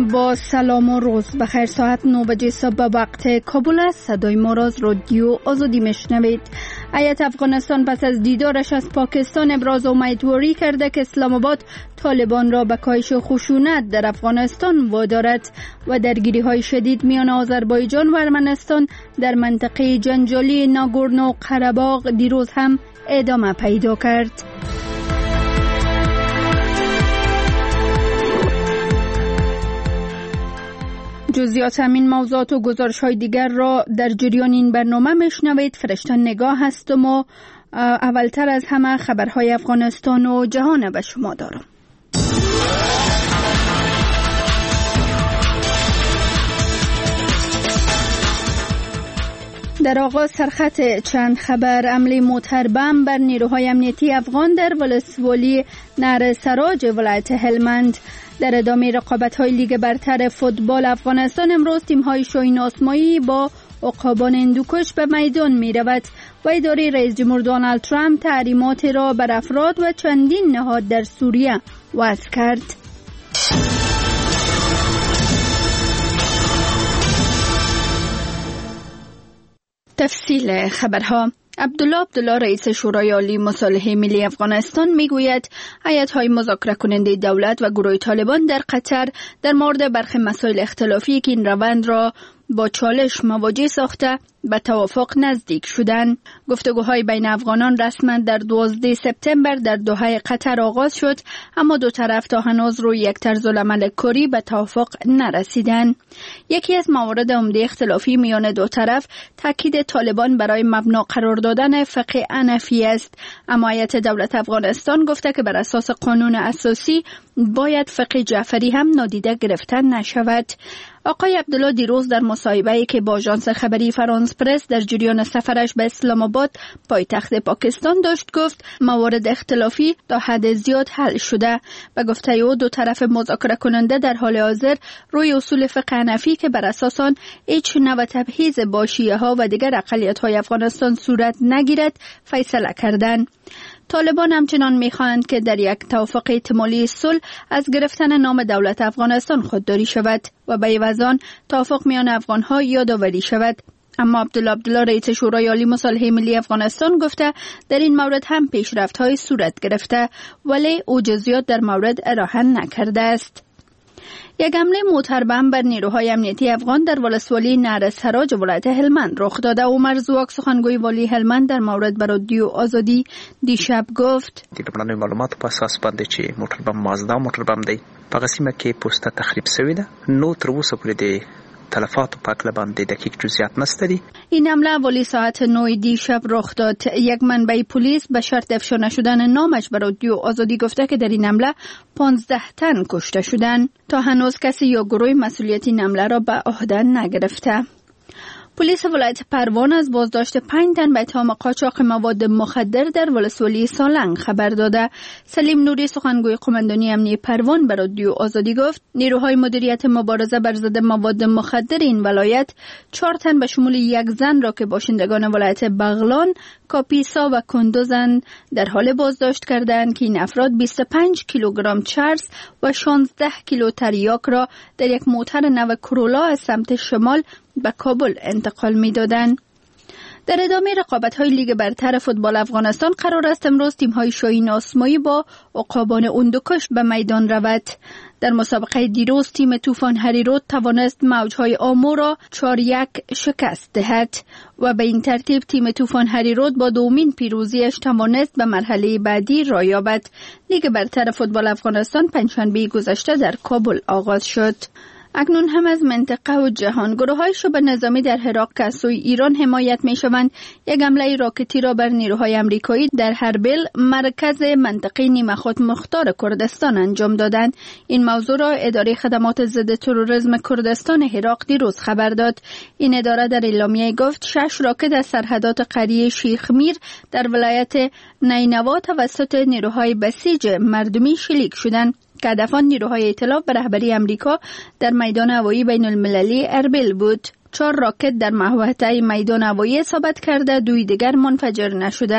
با سلام و روز بخیر. ساعت 9 بجه صبح به وقت کابل است. صدای ما را از رادیو آزادی میشنوید. ایالت افغانستان پس از دیدارش از پاکستان ابراز امیدواری کرده که اسلام آباد طالبان را به کاهش خشونت در افغانستان وادارد و درگیری های شدید میان آذربایجان و ارمنستان در منطقه جنجالی ناگورنو قره‌باغ دیروز هم ادامه پیدا کرد. جزئیات همین موضوعات و گزارش‌های دیگر را در جریان این برنامه میشنوید. فرشته نگاه هستم و اولتر از همه خبرهای افغانستان و جهان به شما دارم. در آغاز سرخط چند خبر. حمله موتربم بر نیروهای امنیتی افغان در ولسوالی نهر سراج ولایت هلمند. در ادامه رقابت‌های لیگ برتر فوتبال افغانستان امروز تیم‌های شاهین آسمایی با عقابان هندوکش به میدان می‌رود و اداره رئیس جمهور دونالد ترامپ تحریمات را بر افراد و چندین نهاد در سوریه وضع کرد. تفصیل خبرها. عبدالله رئیس شورای عالی مصالحه ملی افغانستان میگوید هیئت‌های مذاکره کننده دولت و گروه طالبان در قطر در مورد برخی مسائل اختلافی که این روند را با چالش مواجه ساخته به توافق نزدیک شدند. گفتگوهای بین افغانان رسما در 12 سپتامبر در دوحه قطر آغاز شد، اما دو طرف تا هنوز روی یک طرزالعمل کاری به توافق نرسیدند. یکی از موارد عمده اختلافی میان دو طرف تاکید طالبان برای مبنا قرار دادن فقه حنفی است، اما هیئت دولت افغانستان گفته که بر اساس قانون اساسی باید فقه جعفری هم نادیده گرفته نشود. آقای عبدالله دیروز در مصاحبه‌ای که با آژانس خبری فرانس پرس در جریان سفرش به اسلام آباد پایتخت پاکستان داشت گفت موارد اختلافی تا حد زیاد حل شده. به گفته او دو طرف مذاکره کننده در حال حاضر روی اصول فقه حنفی که بر اساس آن هیچ نوع تبعیض با شیعه‌ها و دیگر اقلیت‌های افغانستان صورت نگیرد فیصله کردند. طالبان همچنان می‌خواهند که در یک توافق احتمالی صلح از گرفتن نام دولت افغانستان خودداری شود و به عوض آن توافق میان افغان‌ها یادآوری شود. اما عبدالله رئیس شورای عالی مصالحه ملی افغانستان گفته در این مورد هم پیشرفت‌های صورت گرفته، ولی او جزئیات در مورد ارائه نکرده است. یک حمله موتربم بر نیروهای امنیتی افغان در ولسوالی نهر سراج ولایت هلمند رخ داده. عمر زواک سخنگوی والی هلمند در مورد به رادیو آزادی دیشب گفت د معلوماتو په اساس باندې چې موټربم مازدا موټربم دی په قسمه کې پوسټه تخریب شوی ده. نو تر اوسه پورې د تلفات و پاکله باندې دقیق جزئیات نشته. این حمله والی ساعت 9 دیشب رخ داد. یک منبع پلیس به شرط افشا نشدن نامش به رادیو آزادی گفته که در این حمله 15 تن کشته شدند. تا هنوز کسی یا گروه مسئولیت این حمله را به عهده نگرفته. پلیس ولایت پروان از بازداشت 5 تن به اتهام قاچاق مواد مخدر در ولسوالی سالنگ خبر داده. سلیم نوری سخنگوی قماندانی امنیتی پروان به رادیو آزادی گفت نیروهای مدیریت مبارزه بر ضد مواد مخدر این ولایت 4 تن به شمول یک زن را که باشندگان ولایت بغلان، کاپیسا و کندوزن در حال بازداشت کردند که این افراد 25 کیلوگرم چرس و 16 کیلو تریاک را در یک موتر نو کرولا از سمت شمال به کابل انتقال می‌دادند. در ادامه رقابت‌های لیگ برتر فوتبال افغانستان قرار است امروز تیم‌های شاهین آسمایی با عقابان هندوکش به میدان رود. در مسابقه دیروز تیم طوفان هریرود توانست موجهای آمو را 4-1 شکست دهد و به این ترتیب تیم طوفان هریرود با دومین پیروزیش توانست به مرحله بعدی را یابد. لیگ برتر فوتبال افغانستان پنجشنبه گذشته در کابل آغاز شد. اکنون هم از منطقه و جهان. گروه‌های شبه نظامی در عراق که از سوی ایران حمایت می‌شوند یک حمله راکتی را بر نیروهای آمریکایی در هربل مرکز منطقه نیمه خود مختار کردستان انجام دادند. این موضوع را اداره خدمات ضد تروریسم کردستان عراق دیروز خبر داد. این اداره در اعلامیه گفت 6 راکت از سرحدات قریه شیخ میر در ولایت نینوا توسط نیروهای بسیج مردمی شلیک شدند که هدفان نیروهای ائتلاف به رهبری امریکا در میدان هوایی بین المللی اربیل بود. 4 راکت در محوطه میدان هوایی اصابت کرده، 2 دیگر منفجر نشده.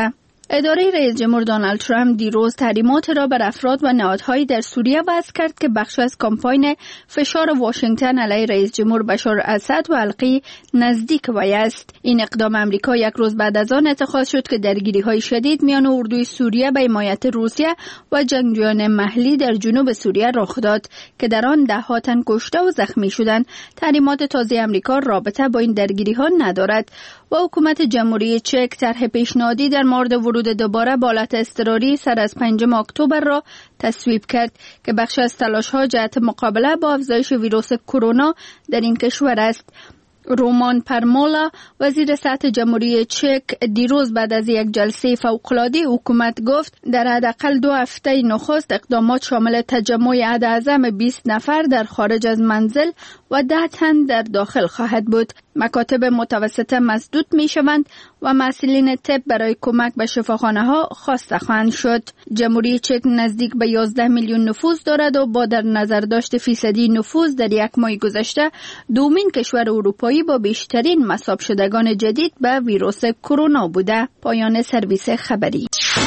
اداره رئیس جمهور دونالد ترامپ دیروز تحریمات را بر افراد و نهادهایی در سوریه وضع کرد که بخش از کمپاین فشار واشنگتن علیه رئیس جمهور بشار اسد و القی نزدیک وی است. این اقدام آمریکا یک روز بعد از آن اتخاذ شد که درگیری‌های شدید میان اردوی سوریه به حمایت روسیه و جنگجویان محلی در جنوب سوریه رخ داد که در آن ده‌ها تن کشته و زخمی شدند. تحریمات تازه آمریکا رابطه با این درگیری‌ها ندارد و حکومت جمهوری چک طرح پیشنهادی در مورد ورود دوباره به حالت اضطراری سر از 5 اکتبر را تصویب کرد که بخش از تلاش‌ها جهت مقابله با افزایش ویروس کرونا در این کشور است. رومان پرمولا وزیر صحت جمهوری چک دیروز بعد از یک جلسه فوق‌العاده حکومت گفت در حداقل 2 هفته نخست اقدامات شامل تجمع عدد اعظم 20 نفر در خارج از منزل و 10 تن در داخل خواهد بود. مکاتب متوسطه مسدود می شوند و مسئولین طب برای کمک به شفاخانه ها خواسته خواهند شد. جمهوری چک نزدیک به 11 میلیون نفوس دارد و با در نظر داشت فیصدی نفوس در یک ماه گذشته دومین کشور اروپایی با بیشترین مصاب شدگان جدید به ویروس کرونا بوده. پایان سرویس خبری.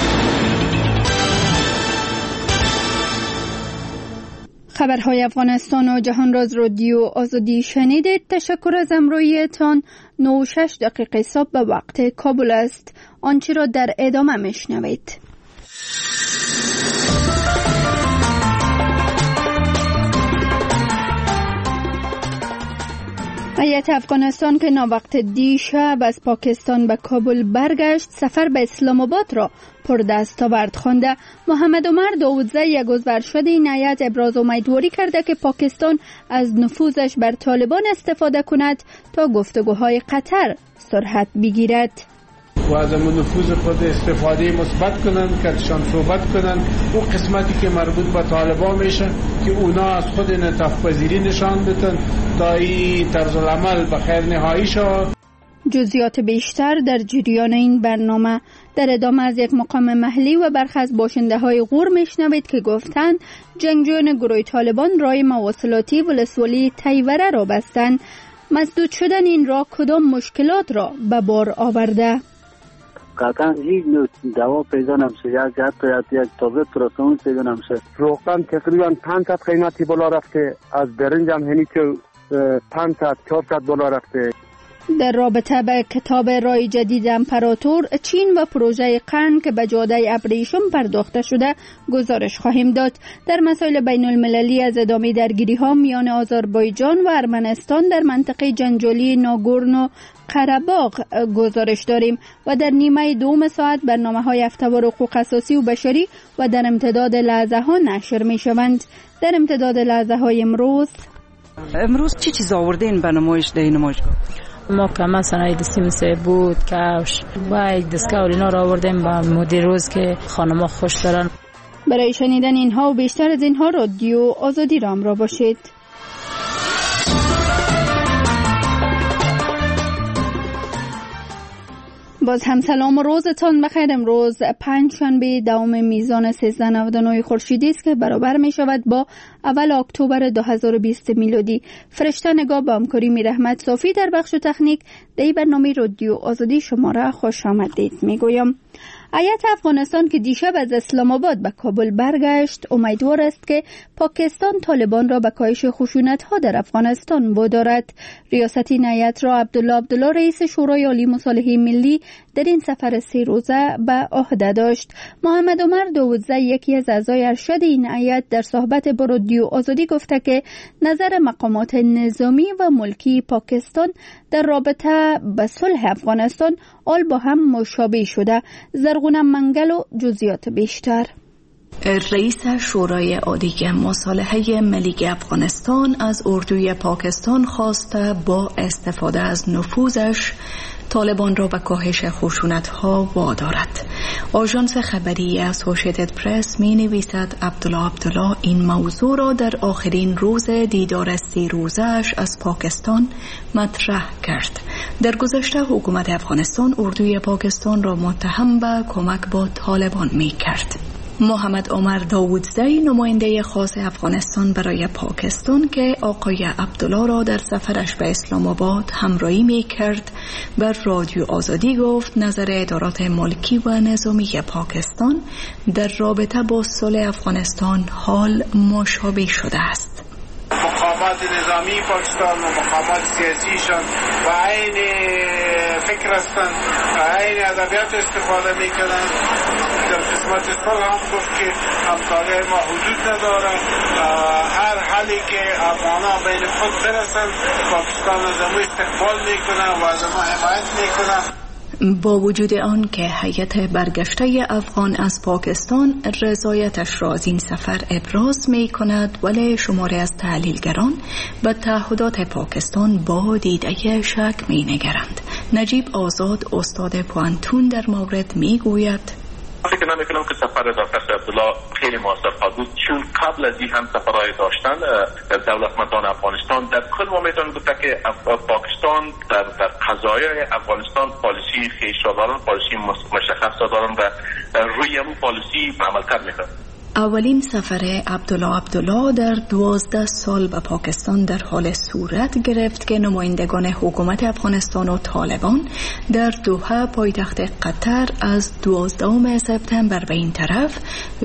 خبرهای افغانستان و جهان راز رادیو آزادی شنیدید. تشکر از همراهیتان. 9:06 دقیقه صبح به وقت کابل است. آنچه را در ادامه میشنوید. هیئت افغانستان که ناوقت دیشب از پاکستان به کابل برگشت سفر به اسلام آباد را پردستاورد خوانده. محمد عمر داودزی یک عضو ارشد این هیئت ابراز امیدواری کرده که پاکستان از نفوذش بر طالبان استفاده کند تا گفتگوهای قطر سرعت بگیرد و از همون نفوذ خود استفاده مثبت کنن که شان صحبت کنن او قسمتی که مربوط به طالبان میشه که اونا از خود انعطاف پذیری نشان بدن تا این طرز العمل به خیر نهایی شود. جزئیات بیشتر در جریان این برنامه. در ادامه از یک مقام محلی و برخی از باشنده های غور میشنوید که گفتند جنگجویان گروه طالبان راه مواصلاتی ولسوالی تیوره را بستند. مسدود شدن این راه کدام مشکلات را به بار آورده؟ قطعا هیچ نوع دوا پیدا نمیشه، یک تابلت پروستامول پیدا نمیشه. روغن تقریبا 500 قیمتی بالا رفته، از برنج هم هنی که 500 400 بالا رفته. در رابطه به کتاب رای جدید امپراتور چین و پروژه قرن که به جاده ابریشم پرداخته شده گزارش خواهیم داد. در مسائل بین المللی از ادامه درگیری ها میان آذربایجان و ارمنستان در منطقه جنجالی ناگورنو قره‌باغ گزارش داریم و در نیمه دوم ساعت برنامه های هفته‌وار حقوق اساسی و بشری و در امتداد لحظه ها نشر می شوند. در امتداد لحظه های امروز چی چیز آوردین به نمایش در این نمایشگاه؟ ما کما صنایع دستی مثل بود، کفش و یک دستگاه اینا را آوردیم با مدیر روز که خانم‌ها خوش دارن. برای شنیدن اینها و بیشتر از اینها رادیو آزادی را همراه باشید. باز هم سلام و روزتان بخیر. امروز پنجشنبه دوم میزان 1399 خورشیدی است که برابر می شود با اول اکتبر 2020 میلادی. فرشته نگاه با همکاری میرحمت صافی در بخش تکنیک در برنامه رادیو آزادی شما را خوش آمدید میگویم. هیئت افغانستان که دیشب از اسلام آباد به کابل برگشت امیدوار است که پاکستان طالبان را به کاهش خشونت‌ها در افغانستان وادارد. ریاست این هیئت را عبدالله رئیس شورای عالی مصالحه ملی در این سفر 3 روزه به عهده داشت. محمد عمر داودزی یکی از اعضای ارشد این هیئت در صحبت با رادیو آزادی گفته که نظر مقامات نظامی و ملکی پاکستان در رابطه به صلح افغانستان آل با هم مشابه شده. زرغونه منگل و جزئیات بیشتر. رئیس شورای عالی مصالحه ملی افغانستان از اردوی پاکستان خواسته با استفاده از نفوذش طالبان را به کاهش خشونت‌ها وادارد. آژانس خبری اسوسییتد پرس می نویسد عبدالله این موضوع را در آخرین روز دیدار 3 روزه‌اش از پاکستان مطرح کرد. در گذشته حکومت افغانستان اردوی پاکستان را متهم به کمک با طالبان می کرد. محمد عمر داودزی نماینده خاص افغانستان برای پاکستان که آقای عبدالله را در سفرش به اسلام آباد همراهی می کرد بر رادیو آزادی گفت نظر ادارات ملکی و نظامی پاکستان در رابطه با صلح افغانستان حال مشابه شده است. مقامات نظامی پاکستان و مقامات سیاسیشان و عین فکر هستند، عین ادبیات استفاده میکنند. در قسمت صلح هم گفت که همکاری ما حدود نداره، هر حالی که افغان‌ها بین خود برسند پاکستان از ما استقبال میکنه و از ما حمایت میکنه. با وجود آن که هیئت برگشته افغان از پاکستان رضایتش را از این سفر ابراز می کند، ولی شماری از تحلیلگران به تعهدات پاکستان با دیده شک می نگرند. نجیب آزاد استاد پوانتون در مورد می گوید فکر نمی‌کنم که سفر دکتر عبدالله خیلی موثر بود، چون قبل از این هم سفرهای داشتن دولتمندان افغانستان در کل ما میتونم گفت که پاکستان در قضایای افغانستان پالیسی خیش دارن، پالیسی مشخص دارن و روی اون پالیسی عمل میکنن. اولین سفر عبدالله در 12 سال به پاکستان در حال صورت گرفت که نمایندگان حکومت افغانستان و طالبان در دوحه پایتخت قطر از 12 سپتامبر به این طرف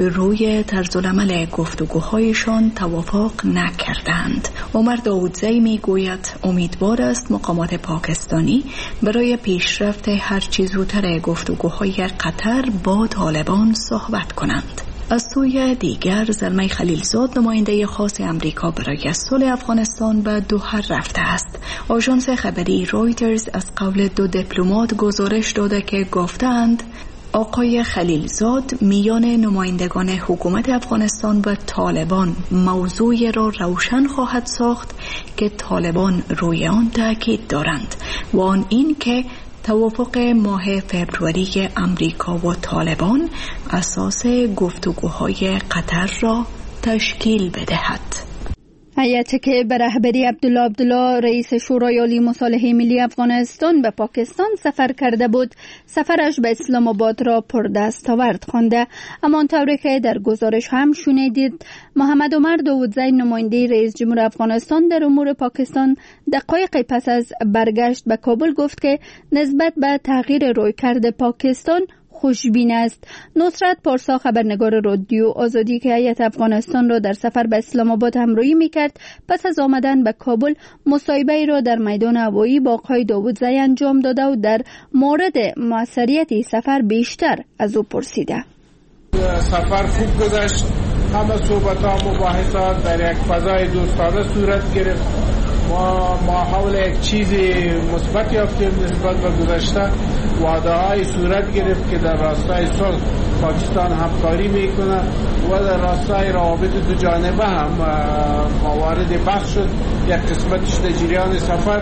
روی طرزالعمل گفتگوهایشان توافق نکردند. عمر داودزی می گوید امیدوار است مقامات پاکستانی برای پیشرفت هرچه زودتر گفتگوهای قطر با طالبان صحبت کنند. از سوی دیگر زلمه خلیلزاد نماینده خاص امریکا برای صلح افغانستان به دوحه رفته است. آژانس خبری رویترز از قول 2 دیپلمات گزارش داده که گفتند آقای خلیلزاد میان نمایندگان حکومت افغانستان و طالبان موضوعی را روشن خواهد ساخت که طالبان روی آن تاکید دارند و آن این که توافق ماه فبروری امریکا و طالبان اساس گفتگوهای قطر را تشکیل بدهد. هیئتی که به رهبری عبدالله رئیس شورای عالی مصالحه ملی افغانستان به پاکستان سفر کرده بود، سفرش به اسلام آباد را پردستاورد خوانده. همانطوری که در گزارش هم شنیدید، محمد عمر داودزی نماینده رئیس جمهور افغانستان در امور پاکستان دقایقی پس از برگشت به کابل گفت که نسبت به تغییر رویکرد پاکستان خوشبین است. نصرت پارسا خبرنگار رادیو آزادی که هیئت افغانستان را در سفر به اسلام آباد همراهی می‌کرد، پس از آمدن به کابل مصاحبه‌ای را در میدان هوایی با آقای داودزی انجام داده و در مورد موثریت سفر بیشتر از او پرسیده. سفر خوب گذشت، همه صحبت‌ها و مباحثات در یک فضای دوستانه صورت گرفت. ما حول یک چیز مثبت یافتیم نسبت به گذشته. وعده‌های صورت گرفت که در راستای صلح پاکستان همکاری میکنه و در راستای روابط دو جانبه هم موارد بحث شد. یک قسمتش در جریان سفر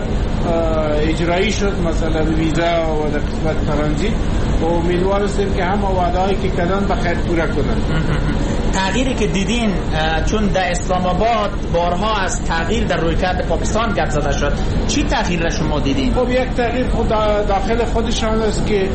اجرایی شد، مثلا ویزا و در قسمت ترانزیت، و امیدوار هستیم که همه وعده‌هایی که کردن بخیر پوره کنن. تغییری که دیدین، چون در اسلام آباد بارها از تغییر در رویکرد پاکستان گپ زده شد، چی تغییر را شما دیدین؟ خب یک تغییر خود داخل خودشان است که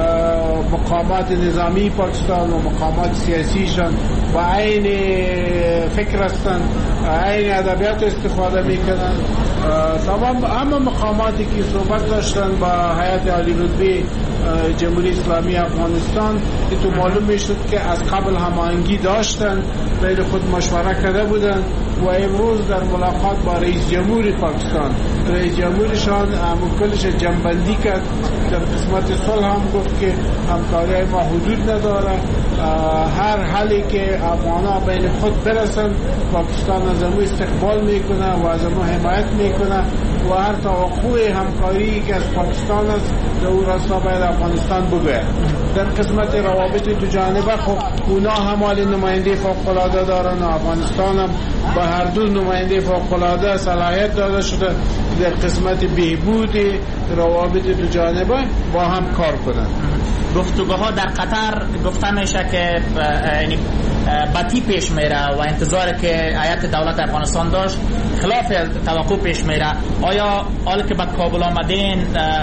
مقامات نظامی پاکستان و مقامات سیاسیشان و عین فکر هستند، عین ادبیات استفاده میکنند. تمام همه مقاماتی که صحبت داشتن با هیئت عالی رتبه جمهوری اسلامی افغانستان که تو معلوم میشد که از قبل هماهنگی داشتن، بین خود مشوره کرده بودن و امروز در ملاقات با رئیس جمهور پاکستان، رئیس جمهورشان کلش جنبندی کرد. در قسمت صلح هم گفت که همکاری ما حدود نداره، هر حالی که افغان‌ها بین خود برسن پاکستان از ما استقبال میکنه و از ما حمایت میکنه و هر توقع همکاری که از پاکستان است در اون راستا باید افغانستان بگوید. در قسمت روابط دو جانبه خب اونا هم حال نماینده فوق‌العاده دارن و افغانستان هم با هر دو نماینده فوق‌العاده صلاحیت داده شده در قسمت بهبود روابط دو جانبه با هم کار کنند. گفتگوها در قطر گفته میشه که بدی پیش میره و انتظار که هیئت دولت افغانستان داشت خلاف توقع پیش میره، آیا حال که به کابل آمدین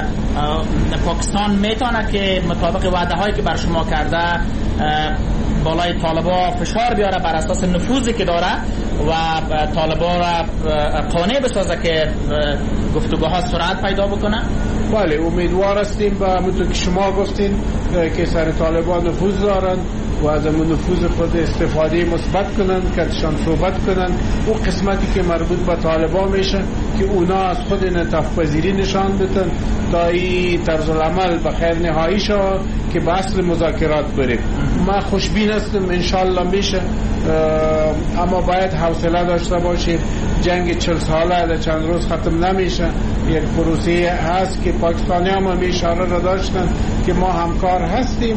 پاکستان میتونه که مطابق وعده هایی که بر شما کرده بالای طالبا فشار بیاره بر اساس نفوذی که داره و طالبا را قانع بسازه که گفتگوها سرعت پیدا بکنه؟ بله، امیدوار هستیم و همونطور که شما گفتین که سر طالبان نفوذ دارن و از اون نفوذ خود استفاده مثبت کنن، کتشان صحبت کنن. اون قسمتی که مربوط به طالبان میشه که اونا از خود انعطاف پذیری نشان بدن تا این طرز العمل به خیر نهایی شود که به اصل مذاکرات بریم. من خوشبین هستم انشالله میشه، اما باید حوصله داشته باشیم. جنگ 40 ساله در چند روز ختم نمیشه. یک پروسه هست که پاکستانی هم اشاره را داشتن که ما همکار هستیم،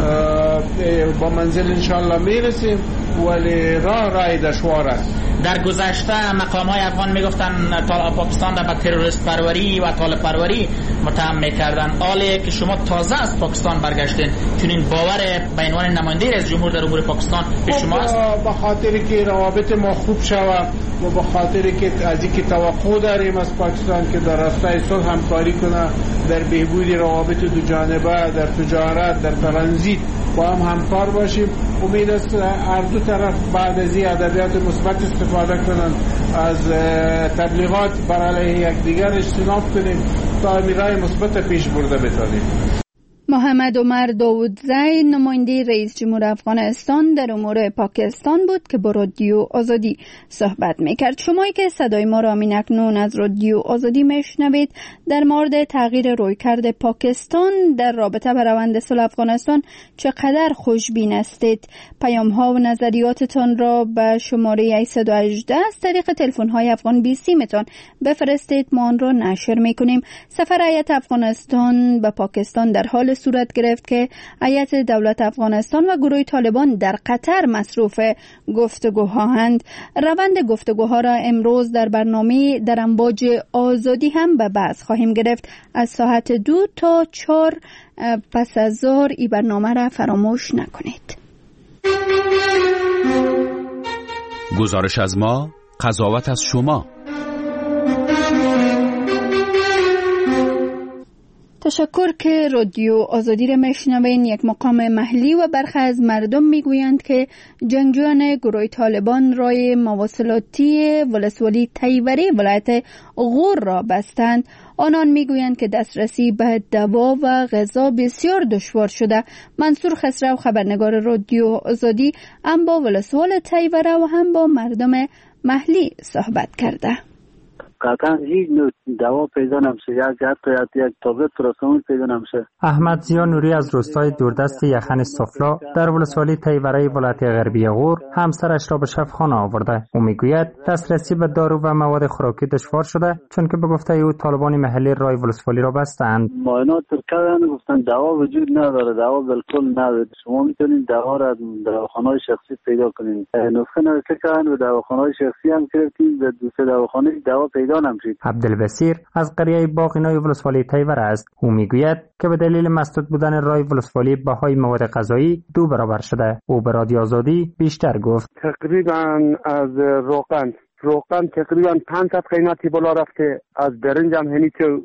با منزل انشالله میرسیم، ولی راه دشوار است. در گذشته مقام های افغان میگفتن پاکستان در تروریست پروری و طالب پروری متهم میکردن. حالی که شما تازه از پاکستان برگشتین، چنین باور به عنوان نماینده رئیس جمهور در امور پاکستان به شما است؟ به خاطر که روابط ما خوب شود و به خاطر که از اینکه توقع داریم از پاکستان که در راستای صلح همکاری کنه در بهبود روابط دو جانبه، در تجارت، در ترانزیت با هم همکار باشیم. امید است هر دو طرف بعد از این ادبیات مثبت استفاده کنن، از تبلیغات بر علیه یکدیگر اجتناب کنیم تا راه مثبت پیش برده بتانیم. محمد عمر داودزی نماینده رئیس جمهور افغانستان در امور پاکستان بود که با رادیو آزادی صحبت میکرد. شمایی که صدای ما را اکنون از رادیو آزادی میشنوید در مورد تغییر رویکرد پاکستان در رابطه با روند صلح افغانستان چقدر خوشبین هستید؟ پیام ها و نظریاتتان را به شماره 818 از طریق تلفن های افغان 20 میتون بفرستید، ما آن را نشر میکنیم. سفر هیئت افغانستان به پاکستان در حال صورت گرفت که هیئت دولت افغانستان و گروه طالبان در قطر مصروف گفتگوهاند. روند گفتگوها را امروز در برنامه در امواج آزادی هم به بحث خواهیم گرفت. از ساعت 2 تا 4 پس از ظهر این برنامه را فراموش نکنید. گزارش از ما، قضاوت از شما. تشکر که رادیو آزادی را میشنوین. یک مقام محلی و برخی از مردم میگویند که جنگجویان گروه طالبان راه مواصلاتی ولسوالی تیوری ولایت غور را بستند. آنان میگویند که دسترسی به دوا و غذا بسیار دشوار شده. منصور خسرو خبرنگار رادیو آزادی هم با ولسوال تیوره و هم با مردم محلی صحبت کرده. قطعا هیچ نوع دوا پیدا نمیشه، یک تابلت پاراسیتامول پیدا نمیشه. احمد زیا نوری از روستای دوردست یخن سفلا در ولسوالی تیوره ولایت غربی غور همسرش را به شفاخانه آورده. او میگوید دسترسی به دارو و مواد خوراکی دشوار شده چون که به گفته او طالبان محلی راه ولسوالی را بستند. معاینات کردن، گفتن دوا وجود نداره، دوا بالکل نداره. شما میتونید دوا را دواخانه‌های شخصی پیدا کنید. نسخه نوشته کردن و دواخانه‌های شخصی هم گرفتیم، در دو سه دواخانه دوا پیدا نمیشه. عبدالبصیر از قریه باقینای ولسوالی تیوره است. او میگوید که به دلیل مسدود بودن راه ولسوالی بهای مواد غذایی 2 برابر شده. او به رادیو آزادی بیشتر گفت. تقریبا از روغن تقریبا 500 قیمتی بالا رفته، از برنج هم هنی که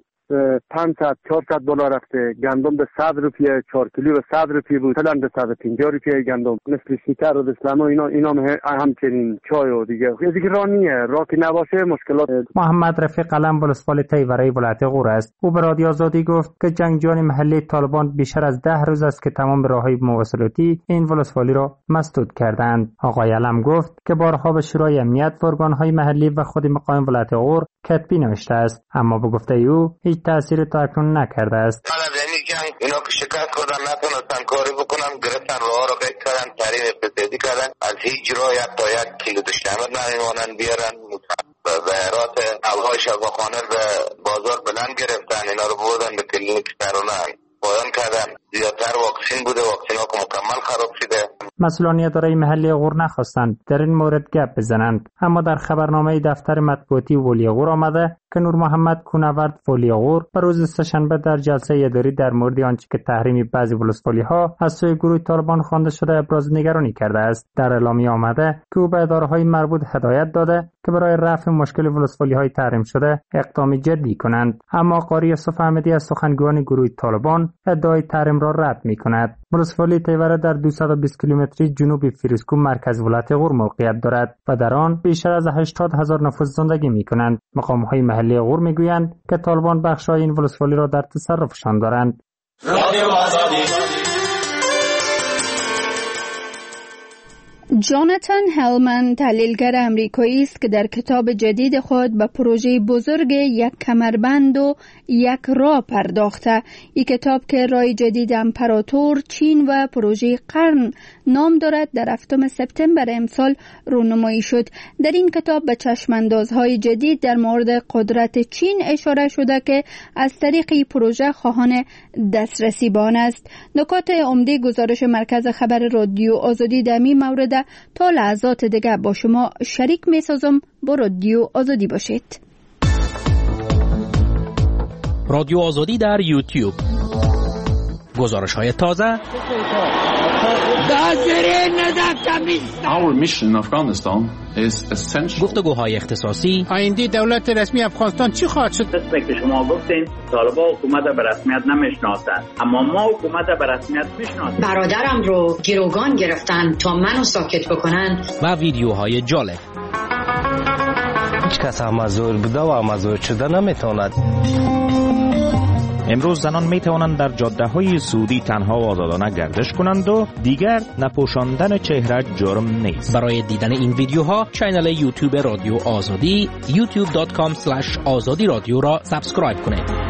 500-400 دلار رفته، گندم به 100 روپیه، 4 کیلو به 100 روپیه بود، الان به 150 روپیه گندم. مثل شکر و بسلام و اینا همچنین چای و دیگه راه نیه، راه که نباشه مشکلات. محمد رفیق قلم ولسوالی تیوره ولایت غور است. او به رادیو آزادی گفت که جنگجویان محلی طالبان بیشتر از 10 روز است که تمام راههای مواصلاتی این ولسوالی را مسدود کردند. آقای علم گفت که بارها به شورای امنیت و ارگان‌های محلی و خود مقام ولایت غور کتبی نوشته است، اما به گفته او هیچ تأثیری تا اکنون نکرده است. اینا که شکست کردن نتونستن کاری بکنن، گرفتن راه رو قید کردن، تحریم اقتصادی کردن، از هیچ جای حتی 1 کیلو دشنامه نمیمونن بیارن. ظاهرات الهای شفاخانه به بازار بلند گرفتن، اینا رو بردن به کلینیک سرونن پایان کردن. زیادتر واکسین بوده، واکسین ها که مکمل خراب شده. مسئولان اداره محلی غور نخواستند در این مورد گپ بزنند، اما در خبرنامه دفتر مطبوعاتی ولی غور آمده که نور محمد کونورد ولی غور به روز سه‌شنبه در جلسه اداری در مورد آنچه که تحریم بعضی ولسوالی‌ها از سوی گروه طالبان خوانده شده ابراز نگرانی کرده است. در اعلامیه آمده که او به اداره‌های مربوط هدایت داده که برای رفع مشکل ولسوالی‌های تحریم شده اقدام جدی کنند، اما قاری یوسف احمدی از سخنگوان گروه طالبان ادعای تحریم را رد می‌کند. ولسوالی تیوره در 220 کیلومتری جنوب فیروزکو مرکز ولایت غور موقعیت دارد و در آن بیشتر از 80,000 نفوس زندگی می‌کنند. مقام‌های محلی غور می‌گویند که طالبان بخش‌های این ولسوالی را در تصرفشان دارند. جاناتان هلمن تحلیلگر امریکایی است که در کتاب جدید خود به پروژه بزرگ یک کمربند و یک راه پرداخته. این کتاب که راه جدید امپراتور چین و پروژه قرن نام دارد در 7 سپتامبر امسال رونمایی شد. در این کتاب به چشماندازهای جدید در مورد قدرت چین اشاره شده که از طریق این پروژه خواهان دسترسی به آن است. نکات عمده گزارش مرکز خبر رادیو آزادی در این مورد تا لحظات دیگه با شما شریک می سازم. با رادیو آزادی باشید. رادیو آزادی در یوتیوب، گزارش های تازه. Our mission in Afghanistan is essential. گفتگوهای اختصاصی. آینده دولت رسمی افغانستان چی خواهد شد؟ مثل که شما گفتین طالبان حکومت به رسمیت نمیشناسند، اما ما حکومت به رسمیت میشناسیم. برادرم رو گروگان گرفتن تا منو ساکت بکنن. و ویدیوهای جالب. هیچ کس مزور بوده و مزور شده نمیتواند. امروز زنان می توانند در جاده‌های سعودی تنها و آزادانه گردش کنند و دیگر نپوشاندن چهره جرم نیست. برای دیدن این ویدیوها کانال یوتیوب رادیو آزادی youtube.com/azadi رادیو را سابسکرایب کنید.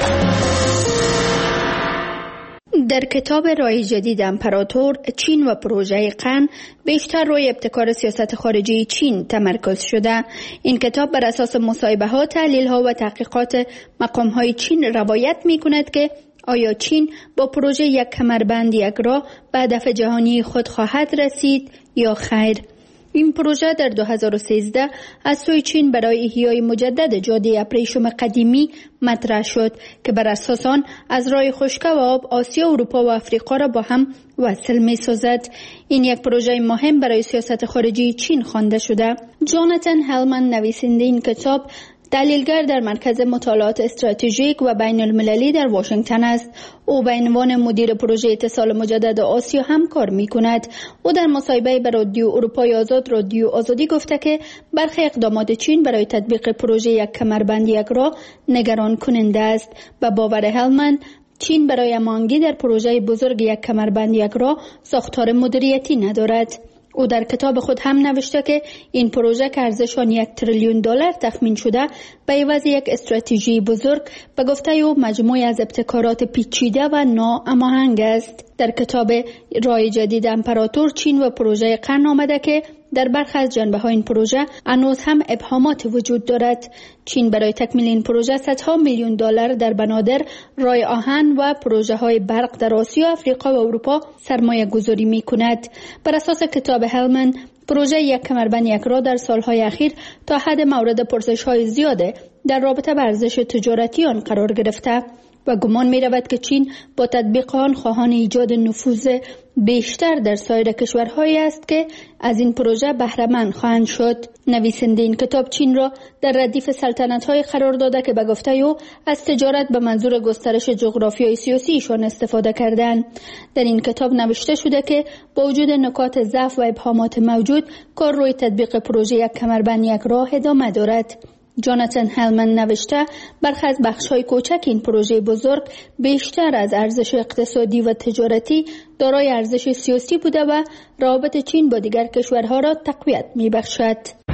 در کتاب راه جدید امپراتور چین و پروژه قرن بیشتر روی ابتکار سیاست خارجی چین تمرکز شده. این کتاب بر اساس مصاحبه‌ها، تحلیل‌ها و تحقیقات مقام‌های چین روایت می‌کند که آیا چین با پروژه یک کمربند یک راه به هدف جهانی خود خواهد رسید یا خیر. این پروژه در 2013 از سوی چین برای احیای مجدد جاده ابریشم قدیمی مطرح شد که بر اساس آن از راه خشکی و آب آسیا، اروپا و افریقا را با هم وصل می سازد. این یک پروژه مهم برای سیاست خارجی چین خوانده شده. جاناتان هلمن نویسنده این کتاب دلیلگر در مرکز مطالعات استراتژیک و بین المللی در واشنگتن است. او به عنوان مدیر پروژه اتصال مجدد آسیا هم کار می کند. او در مصاحبه به رادیو اروپای آزاد رادیو آزادی گفته که برخی اقدامات چین برای تطبیق پروژه یک کمربند یک راه نگران کننده است. به باور هلمن چین برای هماهنگی در پروژه بزرگ یک کمربند یک راه ساختار مدیریتی ندارد. او در کتاب خود هم نوشته که این پروژه که ارزش آن $1 تریلیون تخمین شده به عوض یک استراتژی بزرگ به گفته او مجموعی از ابتکارات پیچیده و ناهماهنگ است. در کتاب راه جدید امپراتور چین و پروژه قرن آمده که در برخی از جنبه‌های این پروژه هنوز هم ابهامات وجود دارد. چین برای تکمیل این پروژه صدها میلیون دلار در بنادر، راه آهن و پروژه‌های برق در آسیا، افریقا و اروپا سرمایه گذاری می کند. بر اساس کتاب هلمن پروژه یک کمربند یک راه در سالهای اخیر تا حد مورد پرسش‌های زیاده در رابطه با ارزش تجارتی آن قرار گرفته و گمان می رود که چین با تطبیق آن خواهان ایجاد نفوذ بیشتر در سایر کشورهایی است که از این پروژه بهره مند خواهند شد. نویسنده این کتاب چین را در ردیف سلطنت‌های قرار داده که به گفته او از تجارت به منظور گسترش جغرافیای سیاسیشان استفاده کردند. در این کتاب نوشته شده که با وجود نکات ضعف و ابهامات موجود، کار روی تطبیق پروژه یک کمربند یک راه ادامه دارد. جاناتان هلمن نوشته برخی از بخش‌های کوچک این پروژه بزرگ بیشتر از ارزش اقتصادی و تجارتی دارای ارزش سیاسی بوده و روابط چین با دیگر کشورها را تقویت می‌بخشد.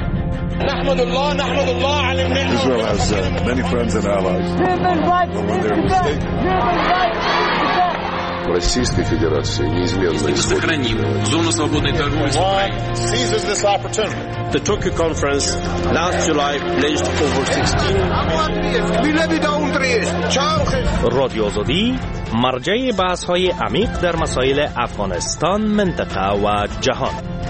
نحمد الله على النعمة. Israel has many friends and allies. Российской Федерации неизменно сохраним зону свободной торговли с Украиной. The Tokyo Conference last July pledged over 16 رادیو آزادی مرجع بحث‌های عمیق در مسائل افغانستان، منطقه و جهان.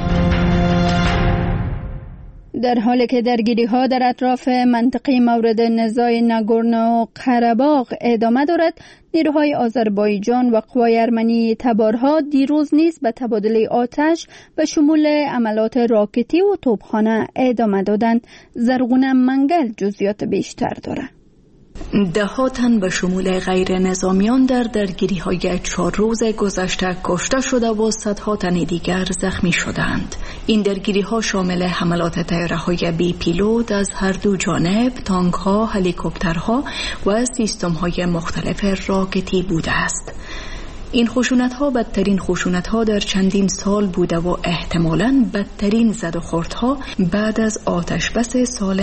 در حالی که درگیری‌ها در اطراف منطقه مورد نزاع ناگورنو قره‌باغ ادامه دارد، نیروهای آذربایجان و قوای ارمنی تبارها دیروز نیز به تبادل آتش به شمول عملات راکتی و توپخانه ادامه دادند. زرغونه منگل جزئیات بیشتر دارد. ده تن به شمول غیر نظامیان در درگیری‌های 4 روز گذشته کشته شده و صدها تن دیگر زخمی شدند. این درگیری‌ها شامل حملات طیاره‌های بی پیلوت از هر دو جانب، تانک‌ها، هلیکوپترها و سیستم‌های مختلف راکتی بوده است. این خشونت‌ها بدترین خشونت‌ها در چندین سال بوده و احتمالاً بدترین زد و خوردها بعد از آتش بس سال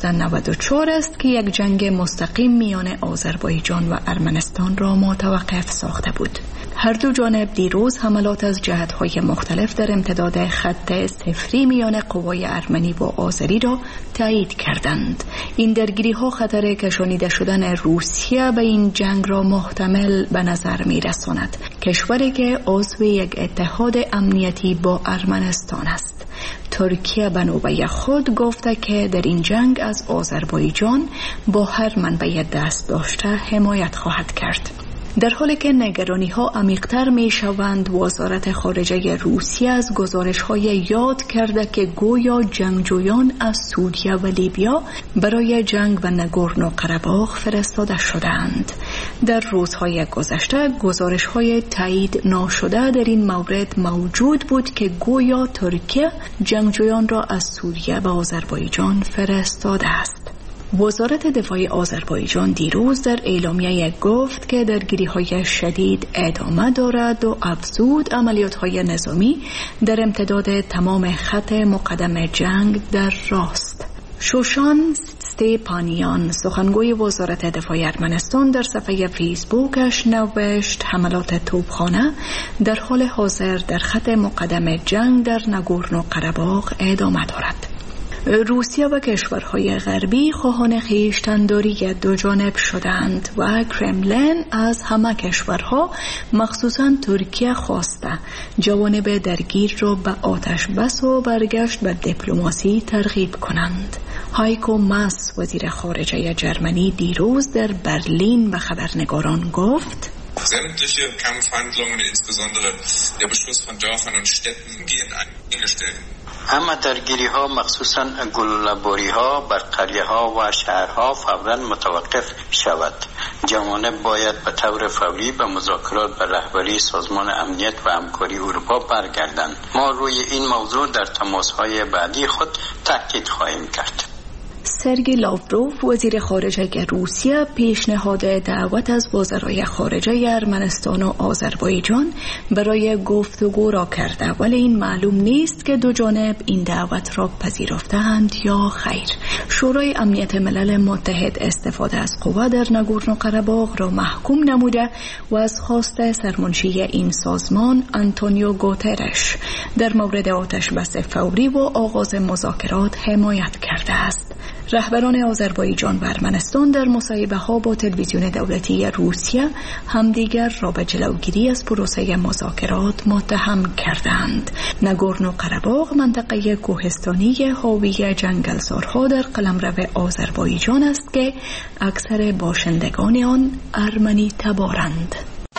1994 است که یک جنگ مستقیم میان آذربایجان و ارمنستان را متوقف ساخته بود. هر دو جانب دیروز حملات از جهت‌های مختلف در امتداد خط صفری میان قوای ارمنی و آذری را تایید کردند. این درگیری‌ها خطر کشانیده شدن روسیه به این جنگ را محتمل به نظر می‌رساند. کشوری که عضو یک اتحاد امنیتی با ارمنستان است. ترکیه به نوبه خود گفته که در این جنگ از آذربایجان با هر منبع دست داشته حمایت خواهد کرد. در حالی که نگرانی‌ها عمیق‌تر می‌شوند، وزارت خارجه روسیه از گزارش‌های یاد کرده که گویا جنگجویان از سوریه و لیبیا برای جنگ و ناگورنو قره‌باغ فرستاده شدند. در روزهای گذشته گزارش‌های تایید ناشده در این مورد موجود بود که گویا ترکیه جنگجویان را از سوریه و آذربایجان فرستاده است. وزارت دفاع آذربایجان دیروز در اعلامیه گفت که درگیری‌های شدید ادامه دارد و افزود عملیات‌های نظامی در امتداد تمام خط مقدم جنگ در راست. شوشان استپانیان، سخنگوی وزارت دفاع ارمنستان، در صفحه فیسبوکش نوشت حملات توپخانه در حال حاضر در خط مقدم جنگ در ناگورنو قره‌باغ ادامه دارد. روسیه و کشورهای غربی خواهان خویشتن‌داری دو جانب شدند و کرملین از همه کشورها مخصوصاً ترکیه خواسته جوانب درگیر را به آتش بس و برگشت به دیپلماسی ترغیب کنند. هایکو ماس، وزیر خارجه جرمنی، دیروز در برلین به خبرنگاران گفت: Sämtliche Kampfhandlungen, insbesondere der Beschuss von Dörfern und Städten, gehen eingestellt. اما درگیری ها مخصوصا گلوله‌باری ها بر قریه ها و شهرها فوراً متوقف شود. جوانب باید به طور فوری به مذاکرات به رهبری سازمان امنیت و همکاری اروپا برگردند. ما روی این موضوع در تماس‌های بعدی خود تاکید خواهیم کرد. سرگئی لاوروف، وزیر خارجه روسیه، پیشنهاد دعوت از وزرای خارجه ارمنستان و آذربایجان برای گفتگو را کرده، ولی این معلوم نیست که دو جانب این دعوت را پذیرفتند یا خیر. شورای امنیت ملل متحد استفاده از قوا در ناگورنو قره‌باغ را محکوم نموده و از خواست سرمنشی این سازمان آنتونیو گوترش در مورد آتش بس فوری و آغاز مذاکرات حمایت کرده است. رهبران آذربایجان و ارمنستان در مصاحبه‌ها با تلویزیون دولتی روسیه همدیگر را به جلوگیری از پروسه مذاکرات متهم کردند. ناگورنو قره‌باغ منطقه کوهستانی حاوی جنگلزارها در قلمرو آذربایجان است که اکثر باشندگان آن ارمنی تبارند.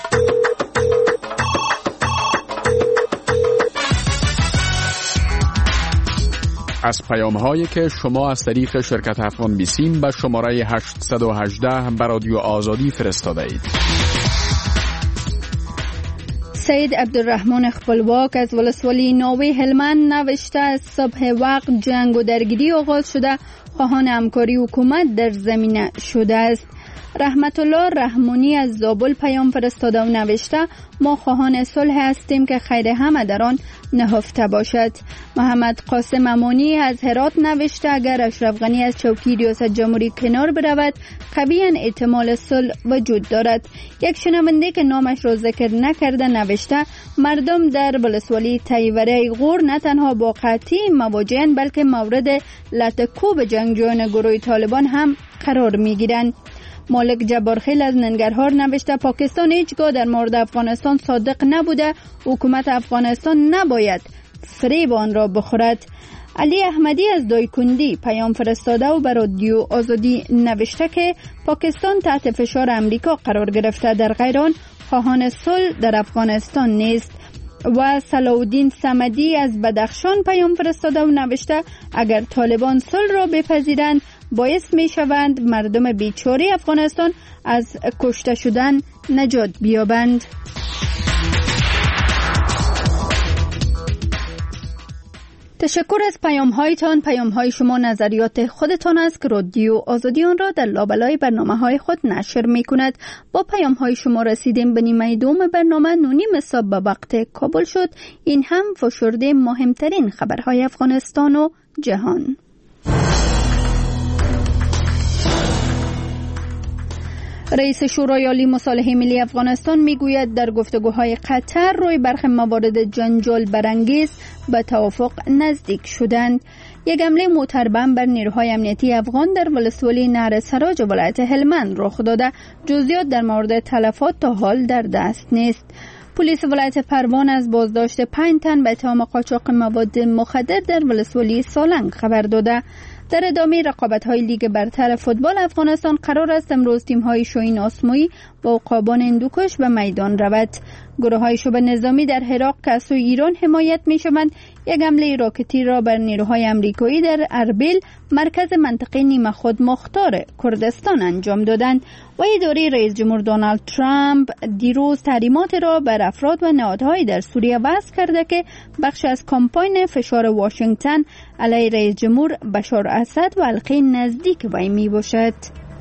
از پیام‌هایی که شما از طریق شرکت افغان بیسیم به شماره 818 به رادیو آزادی فرستاده اید. سید عبدالرحمن خپلواک از ولسوالی ناوه هلمند نوشته از صبح وقت جنگ و درگیری آغاز شده، خواهان همکاری حکومت در زمینه شده است. رحمت الله رحمونی از زابل پیام فرستاده و نوشته ما خواهان صلح هستیم که خیر همه در آن نهفته باشد. محمد قاسم امانی از هرات نوشته اگر اشرف غنی از چوکی ریاست جمهوری کنار برود قویاً احتمال صلح وجود دارد. یک شنونده که نامش را ذکر نکرده نوشته مردم در ولسوالی تیوره غور نه تنها با قحطی مواجهند بلکه مورد لطکوب جنگجویان گروه طالبان هم قرار میگیرند. مالک جبارخیل از ننگرهار نوشته پاکستان هیچگاه در مورد افغانستان صادق نبوده، حکومت افغانستان نباید فریب آن را بخورد. علی احمدی از دایکندی پیام فرستاده و بر رادیو آزادی نوشته که پاکستان تحت فشار امریکا قرار گرفته، در غیر آن خواهان صلح در افغانستان نیست. و صلاح‌الدین صمدی از بدخشان پیام فرستاده و نوشته اگر طالبان صلح را بپذیرند باعث می شوند مردم بیچاره افغانستان از کشته شدن نجات بیابند. تشکر از پیام‌هایتان. پیام‌های شما نظریات خودتان است که رادیو آزادی آن را در لابلای برنامه‌های خود نشر می‌کند. با پیام‌های شما رسیدیم به نیمه دوم برنامه. 9:30 صبح به وقت کابل شد. این هم فشرده مهمترین خبرهای افغانستان و جهان. رئیس شورای عالی مصالحه ملی افغانستان میگوید در گفتگوهای قطر روی برخی موارد جنجال برانگیز به توافق نزدیک شدند. یک حمله موتربم بر نیروهای امنیتی افغان در ولسوالی نهر سراج ولایت هلمند رخ داده. جزئیات در مورد تلفات تا حال در دست نیست. پلیس ولایت پروان از بازداشت 5 تن به اتهام قاچاق مواد مخدر در ولسوالی سالنگ خبر داده. در ادامه رقابت‌های لیگ برتر فوتبال افغانستان قرار است امروز تیم‌های شاهین آسمایی با عقابان هندوکش به میدان رود. گروه‌های شبه نظامی در عراق که از سوی ایران حمایت می‌شوند یک حمله راکتی را بر نیروهای آمریکایی در اربیل مرکز منطقه نیمه خود مختار کردستان انجام دادند. و اداره رئیس جمهور دونالد ترامپ دیروز تحریمات را بر افراد و نهادهای در سوریه وضع کرده که بخش از کمپاین فشار واشنگتن علیه رئیس جمهور بشار اسد و حلقه نزدیک وی میباشد.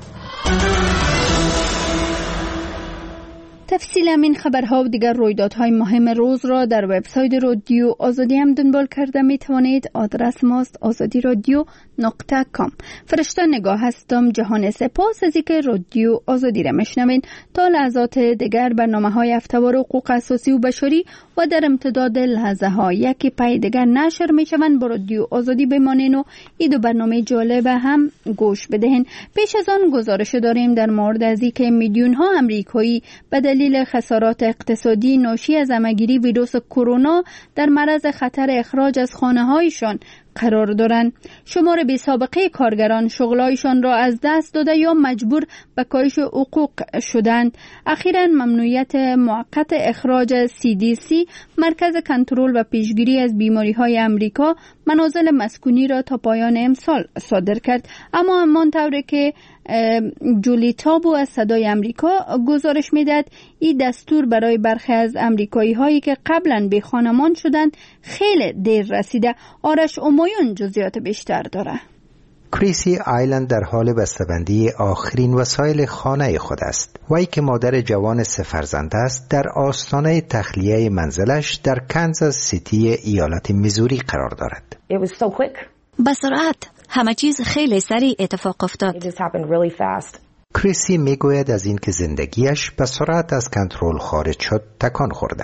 تفصیل این خبرها و دیگر رویدادهای مهم روز را در وبسایت رادیو آزادی هم دنبال کرده می توانید. آدرس ماست azadiradyo.com. فرشته نگاه هستم. جهان سپاس از اینکه رادیو آزادی را میشنوین. تا لحظات دیگر برنامه‌های هفته‌وار حقوق اساسی و بشری و در امتداد لحظه ها یکی پای دیگر نشر میشوند. با رادیو آزادی بمانین و این دو برنامه جالب هم گوش بدهین. پیش از آن گزارش داریم در مورد از اینکه میلیون ها امریکایی به دلیل خسارات اقتصادی ناشی از همه‌گیری ویروس کرونا در معرض خطر اخراج از خانه‌هایشان قرار دارند. شمار بی‌سابقه کارگران شغلایشان را از دست داده یا مجبور به کاهش حقوق شدند. اخیراً ممنوعیت موقت اخراج CDC مرکز کنترل و پیشگیری از بیماری‌های امریکا منازل مسکونی را تا پایان امسال صادر کرد. اما همانطور که جولی تابو از صدای امریکا گزارش میداد این دستور برای برخی از امریکایی هایی که قبلا به خانمان شدند خیلی دیر رسیده. آرش امایون جزئیات بیشتر داره. کریسی آیلند در حال بسته‌بندی آخرین وسایل خانه خود است. وی که مادر جوان 3 فرزند است در آستانه تخلیه منزلش در کانزاس سیتی ایالت میزوری قرار دارد. به سرعت همه چیز خیلی سریع اتفاق افتاد. کریسی میگوید از اینکه زندگیش به سرعت از کنترل خارج شد تکان خورده.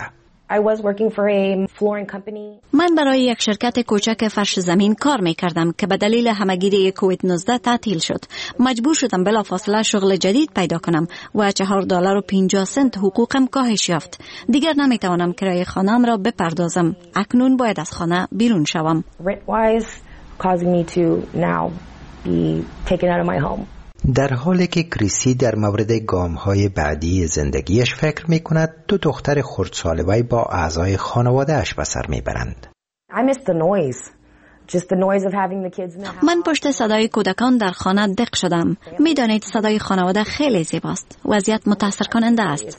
من برای یک شرکت کوچک فرش زمین کار میکردم که به دلیل همه‌گیری کووید 19 تعطیل شد. مجبور شدم بلافاصله شغل جدید پیدا کنم و $4.50 حقوقم کاهش یافت. دیگر نمیتوانم کرایه خانه‌ام را بپردازم. اکنون باید از خانه بیرون شوم. در حالی که کریسی در مورد گام‌های بعدی زندگیش فکر می‌کند، 2 دختر خردسال وی با اعضای خانواده‌اش به سر می‌برند. من پشت صدای کودکان در خانه دق شدم. می‌دانید صدای خانواده خیلی زیباست. وضعیت متأثر کننده است.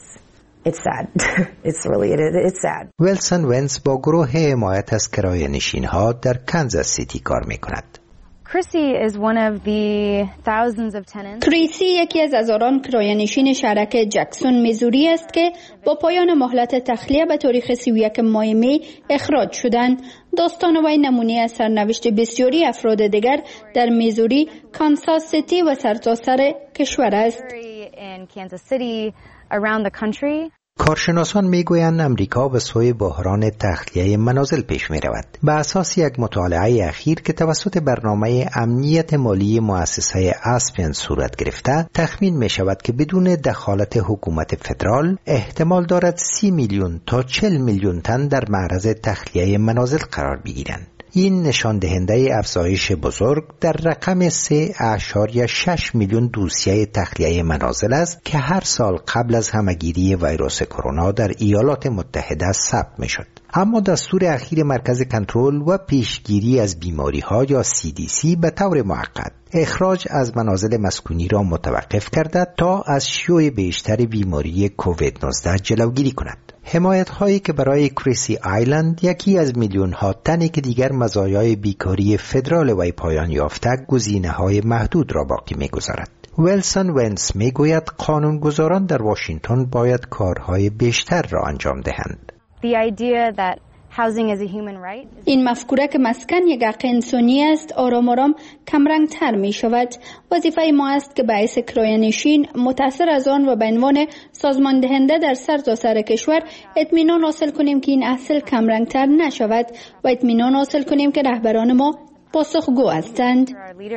ویلسون ونس با گروه حمایت از کرایه‌نشین‌ها در کانزاس سیتی کار می‌کند. کریسی یکی از هزاران کرایه‌نشین شهرک جکسون میزوری است که با پایان مهلت تخلیه به تاریخ 31 ماه می اخراج شدند. داستان وی نمونه از سرنوشت بسیاری افراد دیگر در میزوری، کانساس سیتی و سرتاسر کشور است. کارشناسان میگویند امریکا به سوی بحران تخلیه منازل پیش می رود. به اساس یک مطالعه اخیر که توسط برنامه امنیت مالی مؤسسه اسپن صورت گرفته، تخمین می شود که بدون دخالت حکومت فدرال احتمال دارد 30 میلیون تا 40 میلیون تن در معرض تخلیه منازل قرار بگیرند. این نشان دهنده افزایش بزرگ در رقم 3.6 میلیون دوسیه تخلیه منازل است که هر سال قبل از همهگیری ویروس کرونا در ایالات متحده ثبت میشد. اما دستور اخیر مرکز کنترل و پیشگیری از بیماری‌ها یا CDC به طور موقت اخراج از منازل مسکونی را متوقف کرده تا از شیوع بیشتر بیماری کووید 19 جلوگیری کند. حمایت هایی که برای کریسی آیلند، یکی از میلیون ها تنی که دیگر مزایای بیکاری فدرال وی پایان یافته، گزینه های محدود را باقی می‌گذارد. ویلسون ونس میگوید قانونگذاران در واشنگتن باید کارهای بیشتر را انجام دهند. این مفکوره که مسکن یک حق انسانی است آرام آرام کمرنگ تر می شود. وظیفه ما است که باعث کرایه‌نشین متأثر از آن و به عنوان سازمان دهنده در سرتاسر کشور اطمینان حاصل کنیم که این اصل کمرنگ تر نشود و اطمینان حاصل کنیم که رهبران ما پاسخگو هستند.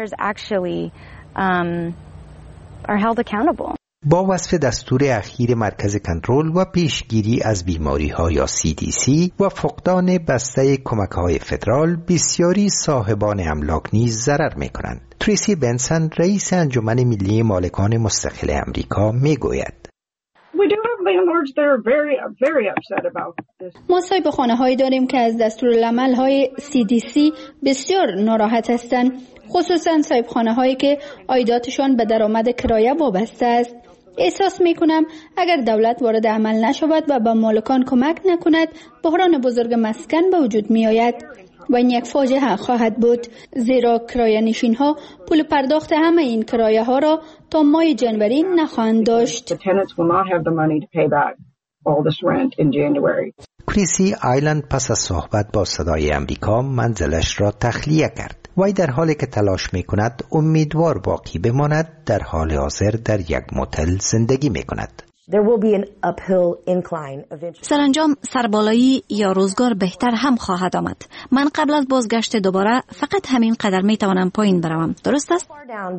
با وصف دستور اخیر مرکز کنترل و پیشگیری از بیماری‌ها یا CDC و فقدان بسته کمک‌های فدرال، بسیاری صاحبان املاک نیز ضرر می‌کنند. تریسی بنسن، رئیس انجمن ملی مالکان مستقل امریکا، می‌گوید: ما صاحب خانه‌هایی داریم که از دستورالعمل‌های CDC بسیار ناراحت هستند، خصوصا صاحب خانه‌هایی که عایداتشان به درآمد کرایه وابسته است. احساس می‌کنم اگر دولت وارد عمل نشود و به مالکان کمک نکند، بحران بزرگ مسکن به وجود می‌آید و این یک فاجعه خواهد بود، زیرا کرایه‌نشین‌ها پول پرداخت همه این کرایه‌ها را تا ماه جنوری نخواهند داشت. کریسی آیلند پس از صحبت با صدای امریکا منزلش را تخلیه کرد. وی در حالی که تلاش می کند امیدوار باقی بماند، در حال حاضر در یک موتل زندگی می کند. سرانجام سربالایی یا روزگار بهتر هم خواهد آمد. من قبل از بازگشت دوباره فقط همین قدر می توانم پایین بروم. درست است؟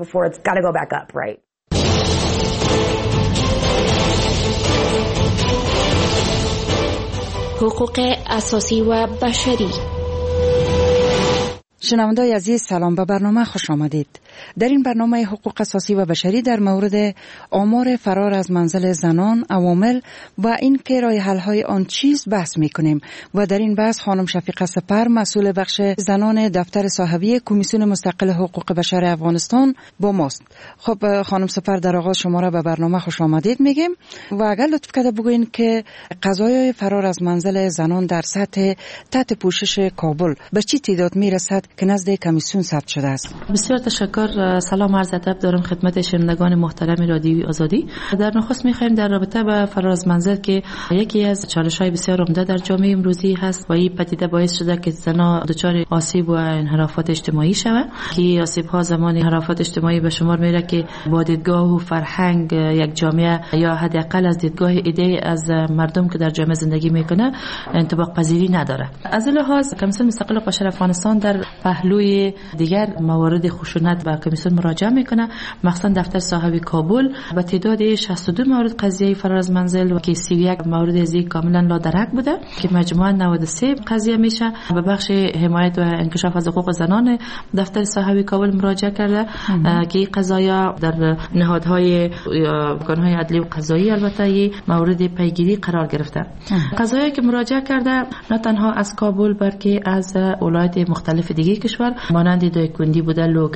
حقوق اساسی و بشری. شنونده‌های عزیز، سلام، به برنامه خوش آمدید. در این برنامه حقوق اساسی و بشری در مورد آمار فرار از منزل زنان، عوامل و این که راه حل‌های آن چیز بحث می‌کنیم و در این بحث خانم شفیقه سپر، مسئول بخش زنان دفتر صاحبی کمیسیون مستقل حقوق بشر افغانستان با ماست. خب خانم سپر، در آغاز شما را به برنامه خوش آمدید میگیم و اگر لطف کرده بگوین که قضایای فرار از منزل زنان در سطح تحت پوشش کابل به چه تعداد میرسد که نزد کمیسیون ثبت شده است؟ بسیار تشکر. سلام عرض ادب دارم خدمت شنوندگان محترم رادیوی آزادی. در نخست می‌خوایم در رابطه با فرار از منزل که یکی از چالش‌های بسیار عمده در جامعه امروزی هست و این پدیده باعث شده که زنان دچار آسیب و انحرافات اجتماعی شوند که آسیب‌ها زمان انحرافات اجتماعی به شمار میره که با دیدگاه و فرهنگ یک جامعه یا حداقل از دیدگاه ایده از مردم که در جامعه زندگی میکنه انطباق پذیری نداره. از این لحاظ کمیسیون مستقل حقوق بشر افغانستان در پهلوی دیگر موارد خشونت به کمیسیون مراجعه میکنه، مخصوصا دفتر صاحب کابل با تعداد 62 مورد قضیه فرار از منزل و که 31 مورد از این کاملا لادرک بوده که مجموعاً 93 قضیه میشه. به بخش حمایت و انکشاف از حقوق زنان دفتر صاحب کابل مراجعه کرده که این قضایا در نهادهای ارگان‌های عدلی و قضایی البته مورد پیگیری قرار گرفته. قضایی که مراجعه کرده نه تنها از کابل بلکه از ولایت مختلف دیگه کشور مانند دایکندی بوده، لوگر،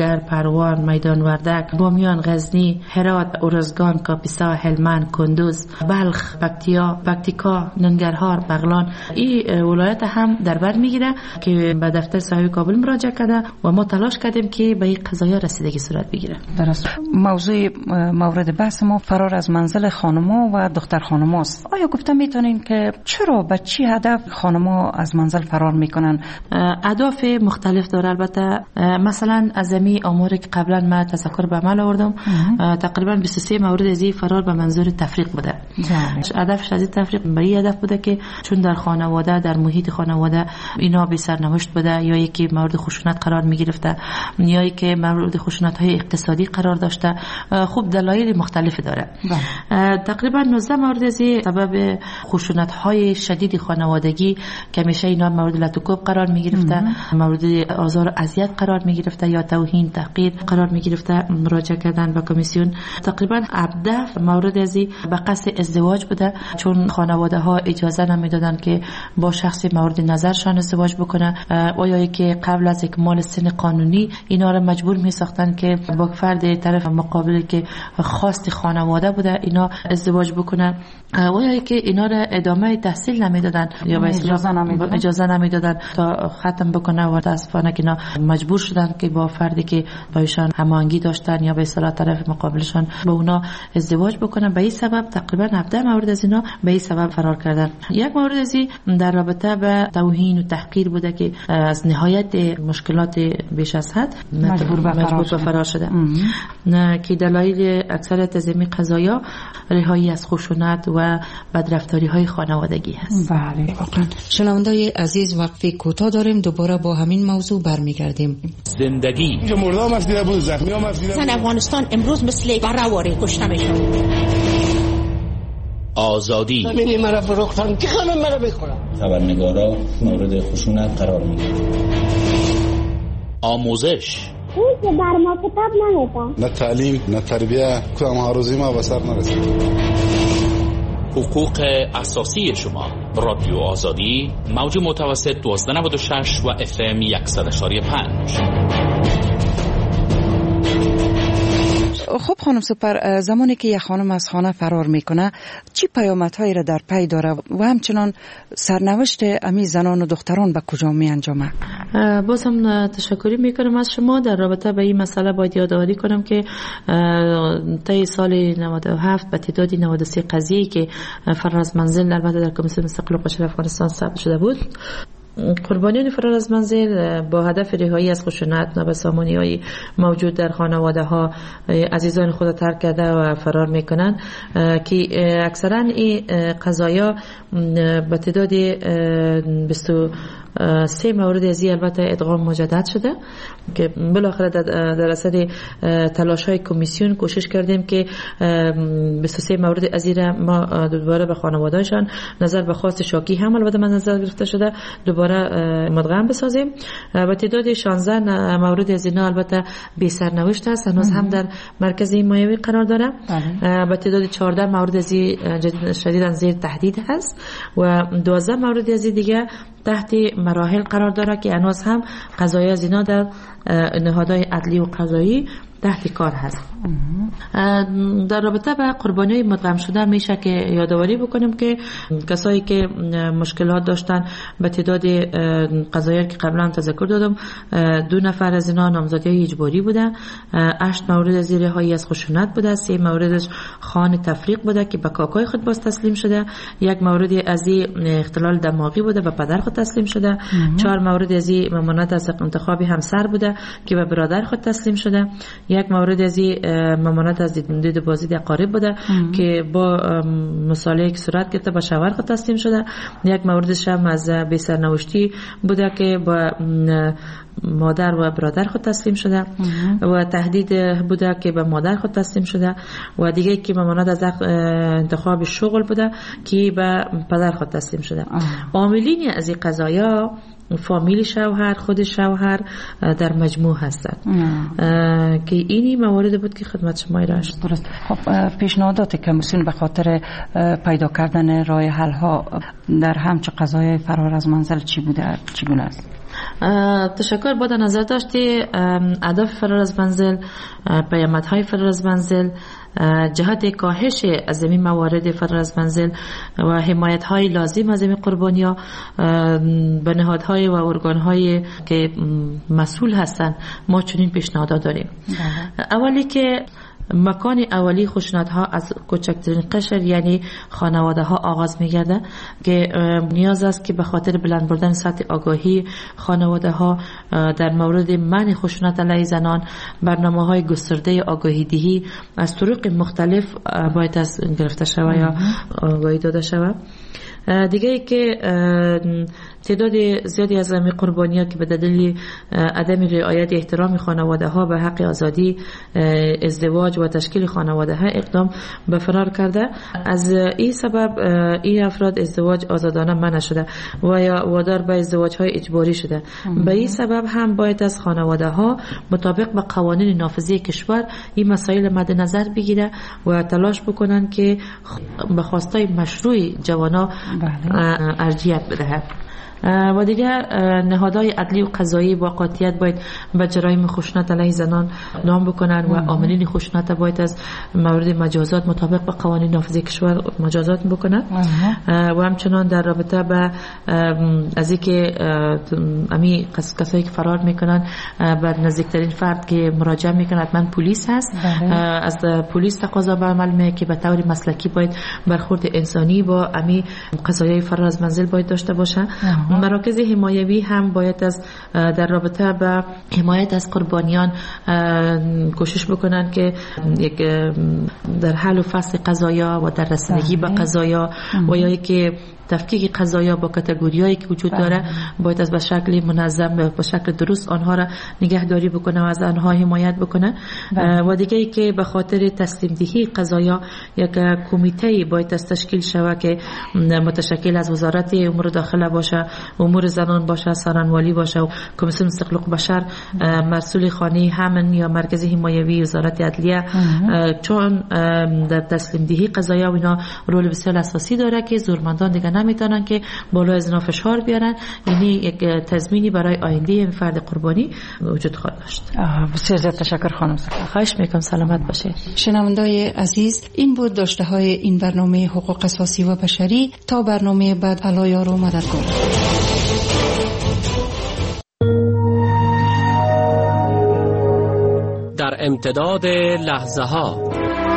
کاروان، میدان وردک، بامیان، غزنی، هرات، ارزگان، کاپیسا، هلمند، کندوز، بلخ، پکتیکا، ننگرهار، بغلان، این ولایت هم در بر میگیره که به دفتر صاحب کابل مراجعه کرده و ما تلاش کردیم که به این قضایا رسیدگی صورت بگیره. درست. موضوع مورد بحث ما فرار از منزل خانما و دختر خانماست. آیا گفته میتونین که چرا به چی هدف خانما از منزل فرار میکنن؟ اهداف مختلف داره. البته مثلا از این اموری که قبلا ما تذکر به عمل آوردم تقریبا 23 مورد از فرار به منظور تفریق بوده. هدفش از تفریق به این هدف بوده که چون در خانواده، در محیط خانواده اینا بی سرنوشت بوده، یا یکی مورد خشونت قرار می گرفته، یا یکی مورد خشونت های اقتصادی قرار داشته. خوب دلایل مختلف داره. تقریبا 19 مورد از سبب خشونت های شدید خانوادگی که همیشه اینا مورد لطوکوب قرار می گرفته، مورد آزار و اذیت قرار می گرفته یا توهین، تحقیر قرار می گرفته. مراجعه کردن به کمیسیون. تقریبا 17 مورد از به قصد ازدواج بوده، چون خانواده ها اجازه نمیدادن که با شخصی مورد نظرشان ازدواج بکنه، و یا که قبل از اکمال سن قانونی اینا را مجبور می ساختن که با فرد طرف مقابل که خواست خانواده بوده اینا ازدواج بکنن، و یا که اینا را ادامه تحصیل نمیدادن یا به اجازه نمیدادن تا ختم بکنه، و متاسفانه که اینا مجبور شدن که با فردی که با ایشان هماهنگی داشتن یا به اصطلاح طرف مقابلشان با اونا ازدواج بکنن. به این سبب تقریبا 17 مورد از اینا به این سبب فرار کردن. یک مورد از در رابطه به توهین و تحقیر بوده که از نهایت مشکلات بیش از حد مجبور به فرار شده، که دلایل اکثریت از این قضایا رهایی از خشونت و بدرفتاری های خانوادگی هست. بله. شنوندای عزیز، وقفه کوتاه داریم، دوباره با همین موضوع برمیگردیم. زندگی مردم مسئله بود، زخمی ها مسئله بود. افغانستان امروز مثل برآوری کشته میشه. آزادی همین مرا فروختن که خانم مرا بخورم. خبرنگارا مورد خشونت قرار میگیرن. آموزش اون که بر ما کتاب نمیدن، نه تعلیم نه تربیه، کدام هروزی ما به سر نرسید. حقوق اساسی شما. رادیو آزادی، موج متوسط 1296 و FM 100.5. خب خانم سپر، زمانی که یک خانم از خانه فرار میکنه چی پیامدهایی را در پی داره و همچنان سرنوشت امی زنان و دختران به کجا می انجامه؟ باز هم تشکری میکنم از شما. در رابطه به این مسئله باید یادآوری کنم که طی سال 97 به تعداد 93 قضیه‌ای که فرار از منزل البته در کمیسیون مستقل قشر افغانستان ثبت شده بود، قربانیان فرار از منزل با هدف رهایی از خشونت، نابسامانی‌های موجود در خانواده‌ها عزیزان خود ترک کرده و فرار میکنن، که اکثرا این قضایا به تعداد 23 مورد از البته ادغام مجدد شده که بالاخره در اثر تلاش‌های کمیسیون کوشش کردیم که 23 مورد از ما دوباره به خانواده‌شان نظر به خواست شاکی هم البته من نظر گرفته شده دوباره مدغم بسازیم. به تعداد 16 مورد از اینا البته بی سرنوشت است، هنوز هم در مرکز حمایوی قرار داره. به تعداد 14 مورد از شدیداً زیر تهدید هست و 12 مورد از دیگه تحت مراحل قرار داره که هنوز هم قضایی از اینا در نهادهای عدلی و قضایی تحت کار هست. در رابطه با قربانیای مدغم شده میشه که یادآوری بکنیم که کسایی که مشکلات داشتن به تعداد قضایی که قبلا تذکر دادم 2 نفر از اینا نامزدی اجباری بوده، 8 مورد از رهایی از خشونت بوده، 3 موردش خان تفریق بوده که به کاکای خود باز تسلیم شده، 1 مورد از اختلال دماغی بوده به پدر خود تسلیم شده، 4 مورد از ممانعت از انتخاب همسر بوده که به برادر خود تسلیم شده، 1 مورد از ممانعت از دید بازدید اقارب بوده که با مصالحه که صورت گرفته به شوهر خود تسلیم شده، 1 موردش هم از بی سرنوشتی بوده که با مادر و برادر خود تسلیم شده و تهدید بوده که به مادر خود تسلیم شده و دیگه که ممانعت از انتخاب شغل بوده که به پدر خود تسلیم شده. عاملین از این قضایا فامیل شوهر، خود شوهر در مجموع هستند که اینی موارد بود که خدمت شما ارائه درست. خب پیشنهادات کمیسیون به خاطر پیدا کردن راه حل ها در همچه قضایای فرار از منزل چی بوده، چگونه است؟ تشکر. با نظر داشتی هدف فرار از منزل، پیامدهای فرار از منزل، جهت کاهش از این موارد فرار از منزل و حمایت های لازم از این قربانی‌ها به نهادهای و ارگان‌های که مسئول هستند ما چنین پیشنهاد داریم. اولی که مکان اولی خشونت‌ها از کوچکترین قشر یعنی خانواده ها آغاز می‌گردد که نیاز است که به خاطر بلند بردن سطح آگاهی خانواده ها در مورد منع خشونت علیه زنان برنامه‌های گسترده آگاهی دهی از طرق مختلف باید از گرفته شود یا آگاهی داده شود. دیگه ای که تعداد زیادی از همه قربانی‌ها که به دلیل عدم رعایت احترام خانواده ها به حق آزادی ازدواج و تشکیل خانواده ها اقدام به فرار کرده، از این سبب این افراد ازدواج آزادانه منع شده و یا وادار به ازدواج های اجباری شده. به این سبب هم باید از خانواده ها مطابق به قوانین نافذه کشور این مسائل مد نظر بگیره و تلاش بکنن که به خواستای مشروع جوانا ارجحیت بدهد. و دیگر نهادهای عدلی و قضایی با قاطعیت باید به جرایم خشونت علیه زنان اقدام بکنن و عاملین خشونت باید از مورد مجازات مطابق با قوانین نافذه کشور مجازات بکنن و همچنان در رابطه با از اینکه امی کسایی که فرار میکنن بر نزدیکترین فرد که مراجعه میکنن حتما پلیس هست، از پلیس تقاضا به عمل میه که به طور مسلکی باید برخورد انسانی با امی قضایای فرار از منزل باید داشته باشه. مراکز حمایوی هم باید از در رابطه با حمایت از قربانیان کوشش بکنن که یک در حل و فصل قضایا و در رسیدگی به قضایا و یا که تفکیک قضایا با کاتگوریایی که وجود داره باید از به شکل منظم به شکل درست آنها را نگهداری بکنه و از آنها حمایت بکنه. و دیگه ای که به خاطر تسلیم دهی قضایا یک کمیته باید از تشکیل شود که متشکل از وزارت امور داخله باشه، امور زنان باشه، سارنوالی باشه و کمیسیون استقلال بشر، مسئول خانه همن یا مرکز حمایوی وزارت عدلیه، چون در تسلیم دهی قضایا و اینا رول بسیار اساسی داره که زورمندان دیگه نمیتونن که بالا از اینا فشار بیارن. یعنی یک تضمینی برای آینده این فرد قربانی وجود خواهد داشت. بسیار زیاد تشکر خانم. خواهش میکنم. سلامت باشید. شنوندای عزیز، این بود داشته های این برنامه حقوق اساسی و بشری. تا برنامه بعد الله یار و مددگار. در امتداد لحظه ها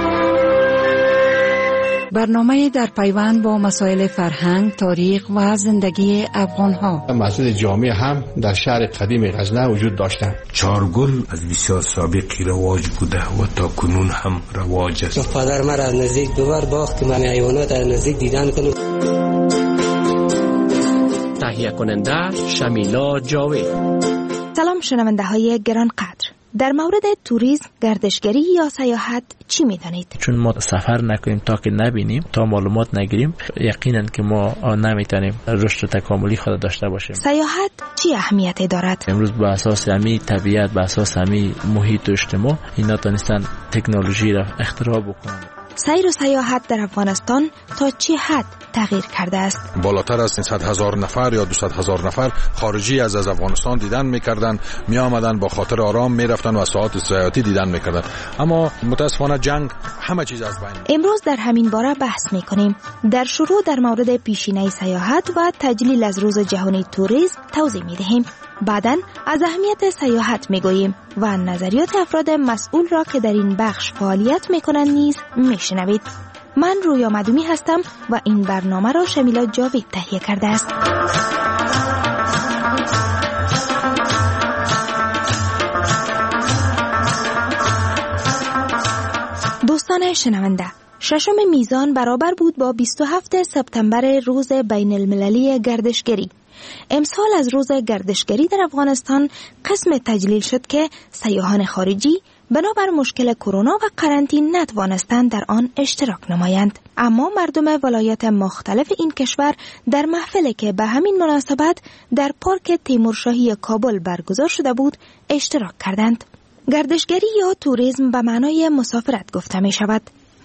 برنامه در پیوند با مسائل فرهنگ، تاریخ و زندگی افغان‌ها. مسجد جامع هم در شهر قدیم غزنه وجود داشتند. چارگل از بسیار سابقی رواج بوده و تا کنون هم رواج است. پدر من از نزدیک دوبار باخت که من حیوانات از نزدیک دیدن کنم. تهیه کننده شمیلا جاوید. سلام شنونده های گرانقدر. در مورد توریسم، گردشگری یا سیاحت چی می‌دانید؟ چون ما سفر نکنیم تا که نبینیم، تا معلومات نگیریم، یقینا که ما نمیتونیم رشد تکاملی خود داشته باشیم. سیاحت چی اهمیتی دارد؟ امروز با اساس همین طبیعت، با اساس همین محیط و اجتماع، اینا تونستن تکنولوژی را اختراع بکنن. سیر و سیاحت در افغانستان تا چه حد تغییر کرده است؟ بالاتر از 300,000 نفر یا 200,000 نفر خارجی از افغانستان دیدن می‌کردند، می‌آمدند با خاطر آرام می‌رفتن و ساعات سیاحتی دیدن می‌کردند. اما متأسفانه جنگ همه چیز از بین. امروز در همین باره بحث می‌کنیم. در شروع در مورد پیشینه سیاحت و تجلیل از روز جهانی توریسم توضیح می‌دهیم. بعداً از اهمیت سیاحت میگوییم و نظریات افراد مسئول را که در این بخش فعالیت میکنند نیز میشنوید. من رویا مدومی هستم و این برنامه را شمیلا جاوید تهیه کرده است. دوستان شنونده، 6 میزان برابر بود با 27 سپتامبر روز بین المللی گردشگری. امسال از روز گردشگری در افغانستان قسم تجلیل شد که سیاحان خارجی بنابر مشکل کرونا و قرنطینه نتوانستند در آن اشتراک نمایند. اما مردم ولایات مختلف این کشور در محفلی که به همین مناسبت در پارک تیمورشاهی کابل برگزار شده بود اشتراک کردند. گردشگری یا توریسم به معنای مسافرت گفته می شود.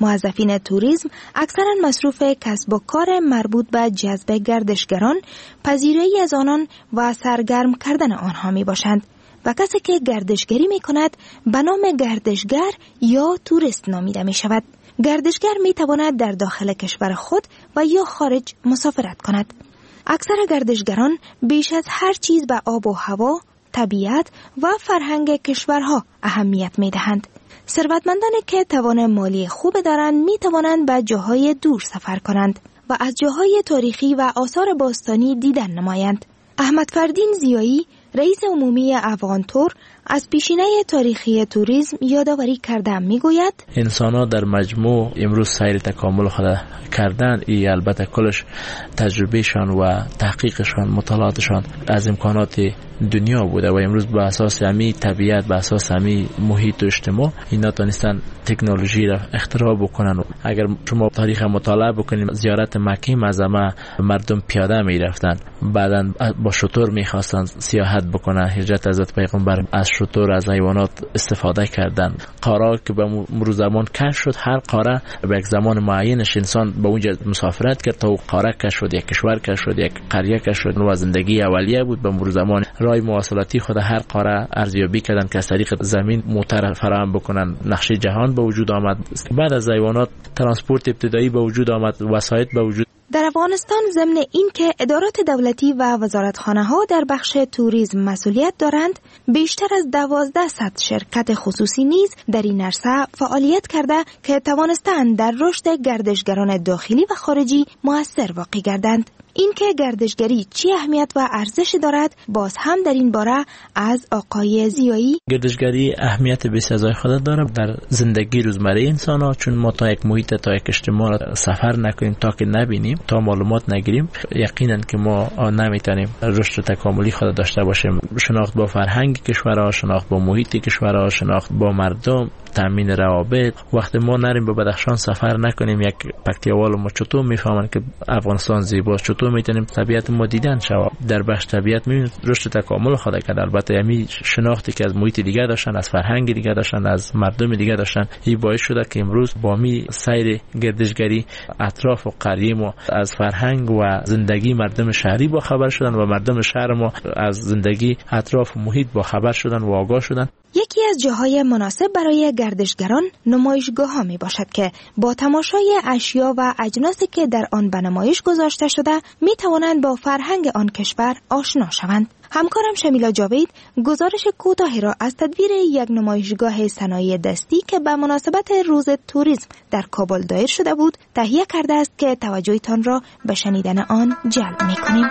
موظفین توریسم اکثرا مصروف کسب و کار مربوط به جذب گردشگران، پذیرایی از آنان و سرگرم کردن آنها می باشند و کسی که گردشگری می کند به نام گردشگر یا توریست نامیده می شود. گردشگر می تواند در داخل کشور خود و یا خارج مسافرت کند. اکثر گردشگران بیش از هر چیز به آب و هوا، طبیعت و فرهنگ کشورها اهمیت می دهند. ثروتمندانی که توان مالی خوب دارند می توانند به جاهای دور سفر کنند و از جاهای تاریخی و آثار باستانی دیدن نمایند. احمد فردین زیایی، رئیس عمومی افغانتور، از پیشینه تاریخی توریسم یادآوری کرده میگوید انسان‌ها در مجموع امروز سیر تکامل خود کردن. ای البته کلش تجربهشان و تحقیقشان، مطالعاتشان از امکانات دنیا بوده و امروز به اساس همین طبیعت، به اساس همین محیط و اجتماع اینا تونستن تکنولوژی را اختراع بکنن. اگر شما تاریخ مطالعه بکنیم، زیارت مکه معظمه مردم پیاده میرفتن، بعداً با شتر میخواستن سیاحت بکنن. هجرت حضرت پیغمبر از شتر، از حیوانات استفاده کردن. قاره که به مرور زمان کشف شد، هر قاره به یک زمان معینش انسان به اونجا مسافرت کرد تا اون قاره کشف شد، یک کشور کشف شد، یک قریه کشف شد. و زندگی اولیه بود. به مرور زمان راه مواصلاتی خود هر قاره ارزیابی کردن که از طریق زمین موتر فراهم بکنن. نقشه جهان به وجود آمد. بعد از حیوانات ترانسپورت ابتدایی به وجود آمد، وسایط به وجود. در افغانستان ضمن این که ادارات دولتی و وزارتخانه ها در بخش توریسم مسئولیت دارند، بیشتر از 1200 شرکت خصوصی نیز در این عرصه فعالیت کرده که توانستند در رشد گردشگران داخلی و خارجی مؤثر واقع گردند. این که گردشگری چی اهمیت و ارزش دارد باز هم در این باره از آقای زیایی. گردشگری اهمیت بسیار خود داره در زندگی روزمره انسان ها، چون ما تا یک محیط، تا یک اجتماع سفر نکنیم، تا که نبینیم، تا معلومات نگیریم، یقینا که ما نمیتونیم رشد تکاملی خود داشته باشیم. شناخت با فرهنگ کشورها، شناخت با محیط کشورها، شناخت با مردم، تامین روابط. وقتی ما نریم به بدخشان سفر نکنیم، یک پکتیاوال ما چطور میفهمن که افغانستان زیباست، چطور میتونیم طبیعت ما دیدن شود. در بخش طبیعت میبینیم رشد تکامل خود کرد. البته همین شناختی که از محیط دیگه داشتن، از فرهنگ دیگه داشتن، از مردم دیگه داشتن، این باعث شده که امروز با می سیر گردشگری اطراف و قریه ما از فرهنگ و زندگی مردم شهری با خبر شدن و مردم شهر ما از زندگی اطراف و محیط با خبر شدن و آگاه شدن. یکی از جاهای مناسب برای گردشگران نمایشگاه ها می باشد که با تماشای اشیا و اجناسی که در آن به نمایش گذاشته شده می توانند با فرهنگ آن کشور آشنا شوند. همکارم شمیلا جاوید گزارش کوتاهی را از تدبیر یک نمایشگاه صنایع دستی که به مناسبت روز توریسم در کابل دایر شده بود تهیه کرده است که توجهتان را به شنیدن آن جلب می کنیم.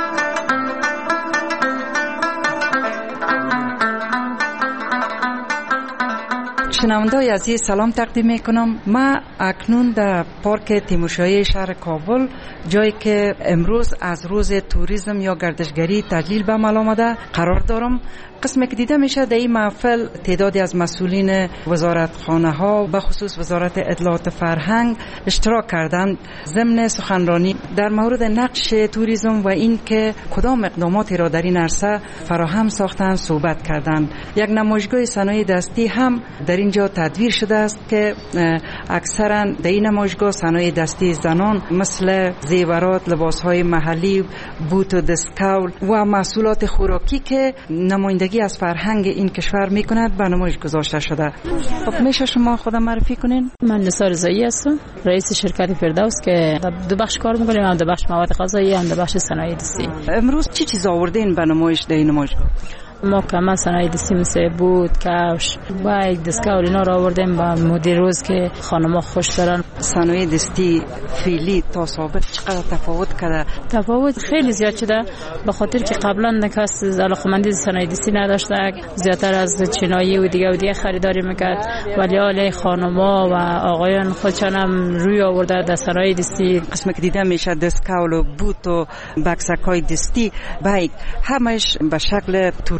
شنونده‌های عزیز سلام تقدیم میکنم. من اکنون در پارک تیمورشاهی شهر کابل، جایی که امروز از روز توریسم یا گردشگری تجلیل به عمل آمده قرار دارم. قسمی که دیده میشه در این محفل تعدادی از مسئولین وزارتخانه ها به خصوص وزارت اطلاعات فرهنگ اشتراک کردند ضمن سخنرانی در مورد نقش توریسم و این که کدام اقداماتی را در این عرصه فراهم ساختند صحبت کردند. یک نمایشگاه صنایع دستی هم در اینجا تدویر شده است که اکثرا در این نمایشگاه صنایع دستی زنان مثل زیورات، لباسهای محلی، بوت و دستکول و محصولات خوراکی که نمایندگی از فرهنگ این کشور میکند به نمایش گذاشته شده. خب میشه شما خودم معرفی کنین؟ من نثار رضایی هستم، رئیس شرکت فردوس که دو بخش کار میکنیم، هم دو بخش مواد غذایی، هم دو بخش صنایع دستی. امروز چی چیز آوردین به نمایش در این نمایشگاه؟ ما کما صنایع دستی مثل بود، کفش و یک دستکول اینا را آوردیم با مدیر روز که خانم‌ها خوش دارن. صنایع دستی فعلی تا سابق چقدر تفاوت کرده؟ تفاوت خیلی زیاد شده، به خاطر که قبلا کس علاقه‌مندی صنایع دستی نداشته، زیادتر از چینایی و دیگه خریداری میکرد، ولی حالا خانم‌ها و آقایان خودشان هم روی آورده در صنایع دستی. قسمی که دیده میشه دستکول و بوت و بکسک‌های دستی، بایک همش به شکل توریستی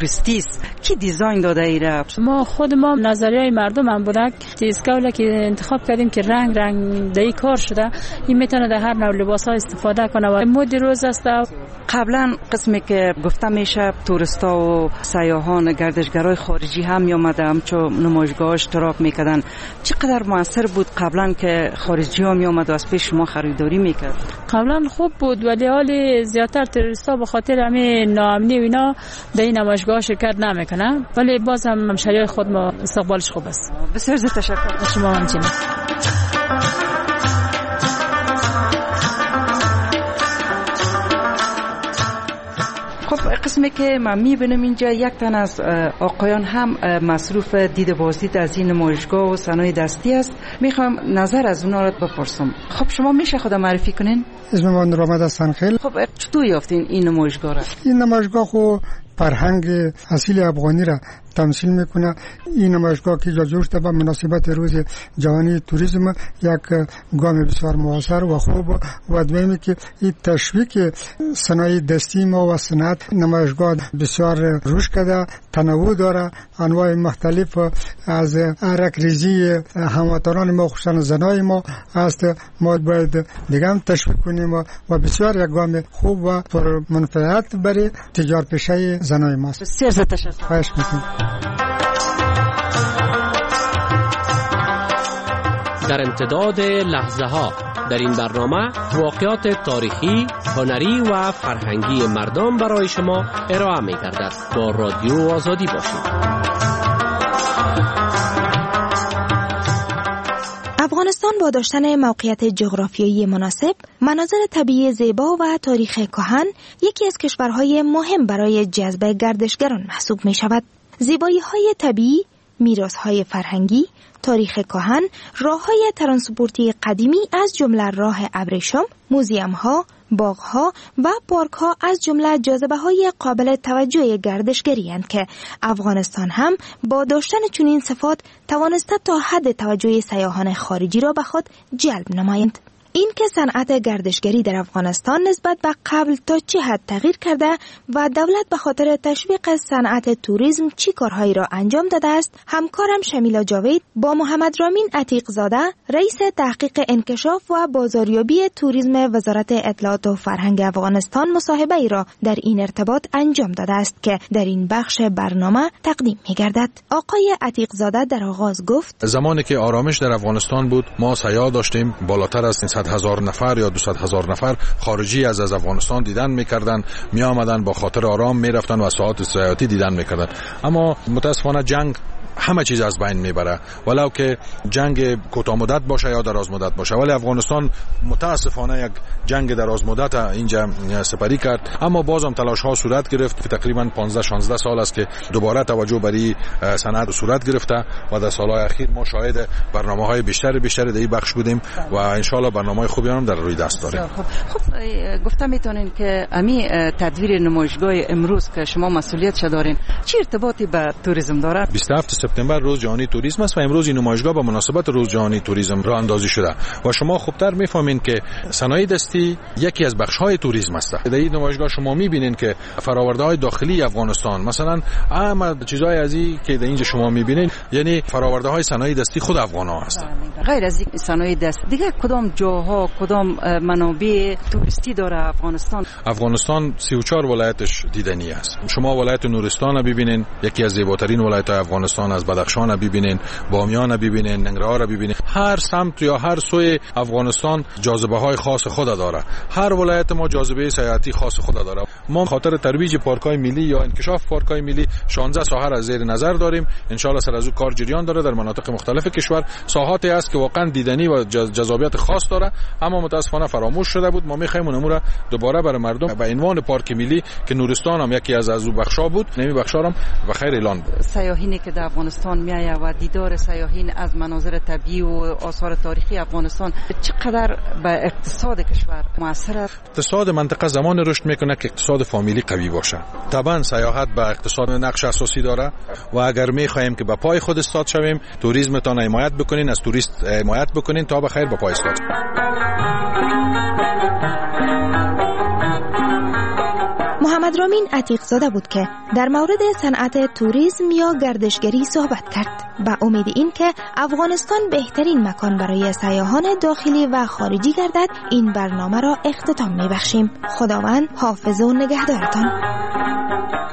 توریستی است. کی دیزاین داده ایره؟ ما خود ما نظریه مردم هم بودک اسکاولا که انتخاب کردیم که رنگ دای کار شده. این میتونه در هر نوع لباس ها استفاده کنه و مد روز است. قبلا قسمی که گفته میشه توریستا و سیاحان گردشگرای خارجی هم می اومدن چون نمایشگاه اشتراک میکردن. چقدر موثر بود قبلا که خارجی ها می اومد و از پیش شما خریداری میکرد؟ قبلا خوب بود ولی حالی زیادتر توریستا به خاطر همین ناامنی و اینا در این نمایشگاه شرکت نمیکنن، ولی باز هم همشهری خود ما استقبالش خوب است. بسیار تشکر. شما همچنین. خب قسمی که من میبینم اینجا یک تن از آقایان هم مصروف دید بازدید از این نمایشگاه و صنایع دستی است. میخوام نظر از اونا رو بپرسم. خب شما میشه خود معرفی کنین؟ اسم من رامد هستم. خیلی خب چطور یافتین این نمایشگاه را؟ این نمایشگاه خو فرهنگ اصیل افغانی را تمثیل میکنه. این نمایشگاه که جور شده به مناسبت روز جهانی توریسم یک گام بسیار موثر و خوب و دومی که این تشویق صنایع دستی ما و صنعت نمایشگاه بسیار رشد کرده، تنوع داره، انواع مختلف از عرقریزی هموطنان ما خصوصا زنای ما است. ما باید دیگه هم تشویق کنیم و بسیار یک گام خوب و پر منفعت برای تجارت پیشه زنای ما است. بسیار تشکر. خواهش میکنم. در امتداد لحظه ها در این برنامه واقعات تاریخی، هنری و فرهنگی مردم برای شما ارائه می گردد. با رادیو آزادی باشید. افغانستان با داشتن موقعیت جغرافیایی مناسب، مناظر طبیعی زیبا و تاریخ کهن، یکی از کشورهای مهم برای جذب گردشگران محسوب می شود. زیبایی‌های طبیعی، میراث‌های فرهنگی، تاریخ کهن، راه‌های ترانسپورتی قدیمی از جمله راه ابریشم، موزیم‌ها، باغ‌ها و پارک‌ها از جمله جاذبه‌های قابل توجه گردشگری اند که افغانستان هم با داشتن چنین صفات توانسته تا حد توجه سیاحان خارجی را به خود جلب نمایند. این که صنعت گردشگری در افغانستان نسبت به قبل تا چه حد تغییر کرده و دولت به خاطر تشویق صنعت توریسم چی کارهایی را انجام داده است، همکارم شمیلا جاوید با محمد رامین عتیق زاده، رئیس تحقیق انکشاف و بازاریابی توریسم وزارت اطلاعات و فرهنگ افغانستان مصاحبه ای را در این ارتباط انجام داده است که در این بخش برنامه تقدیم می‌گردد. آقای عتیق زاده در آغاز گفت: زمانی که آرامش در افغانستان بود، ما سیاح داشتیم بالاتر از 100,000 نفر یا 200,000 نفر خارجی از افغانستان دیدن میکردن، می آمدن با خاطر آرام میرفتن و ساعات سیاحتی دیدن میکردن. اما متاسفانه جنگ همه چیز از بین میبره، ولو که جنگ کوتاه مدت باشه یا دراز مدت باشه. ولی افغانستان متاسفانه یک جنگ دراز مدت اینجا سپری کرد، اما بازم تلاش ها صورت گرفت که تقریبا 15-16 سال است که دوباره توجه برای صنعت صورت گرفته و در سالهای اخیر ما شاهد برنامه‌های بیشتر در این بخش بودیم و ان شاء الله برنامه‌های خوبی هم در روی دست داریم. خب گفته میتونین که امی تدویر نمایشگاه امروز که شما مسئولیتش دارین چه ارتباطی به توریسم داره؟ 27 سپتامبر روز جهانی توریسم است و امروز این نمایشگاه به مناسبت روز جهانی توریسم راه اندازی شده و شما خوبتر میفهمین که صنایع دستی یکی از بخش‌های توریسم است. در این نمایشگاه شما میبینین که فرآورده‌های داخلی افغانستان، مثلا اهم چیزهای از این که در اینجا شما میبینین، یعنی فرآورده‌های صنایع دستی خود افغان‌ها هست. غیر از این صنایع دست دیگه کدام جاها کدام منابع توریستی داره افغانستان؟ افغانستان 34 ولایتش دیدنی است. شما ولایت نورستان ببینین، یکی از زیباترین ولایت‌های افغانستان، از بدخشان ببینین، بامیان ببینین، ننگرهار ببینین. هر سمت یا هر سوی افغانستان جاذبه‌های خاص خود داره. هر ولایت ما جاذبه سیاحتی خاص خود داره. ما خاطر ترویج پارک‌های ملی یا انکشاف پارک‌های ملی 16 ساحه را زیر نظر داریم. ان شاء الله سر از او کار جریان داره در مناطق مختلف کشور. ساحاتی است که واقعا دیدنی و جذابیت خاص داره، اما متاسفانه فراموش شده بود. ما می‌خوایم اونمو را دوباره برای مردم به عنوان پارک ملی که نورستان هم یکی از او بخشا بود، نمی بخشا هم بخیر اعلان بود. سیاحینی که در افغانستان میایه و دیدار سیاحین از مناظر طبیعی و آثار تاریخی افغانستان چقدر به اقتصاد کشور مؤثر است؟ اقتصاد منطقه زمان رشد میکنه که اقتصاد فامیلی قوی باشه. طبعا سیاحت به اقتصاد نقش اساسی داره و اگر میخوایم که به پای خود استاد شویم، توریسمتان حمایت بکنین، از توریست حمایت بکنین تا به خیر به پای استاد. محمد رامین عتیق‌زاده بود که در مورد صنعت توریسم یا گردشگری صحبت کرد با امید این که افغانستان بهترین مکان برای سیاحان داخلی و خارجی گردد. این برنامه را اختتام می‌بخشیم. خداوند حافظ و نگهدارتان.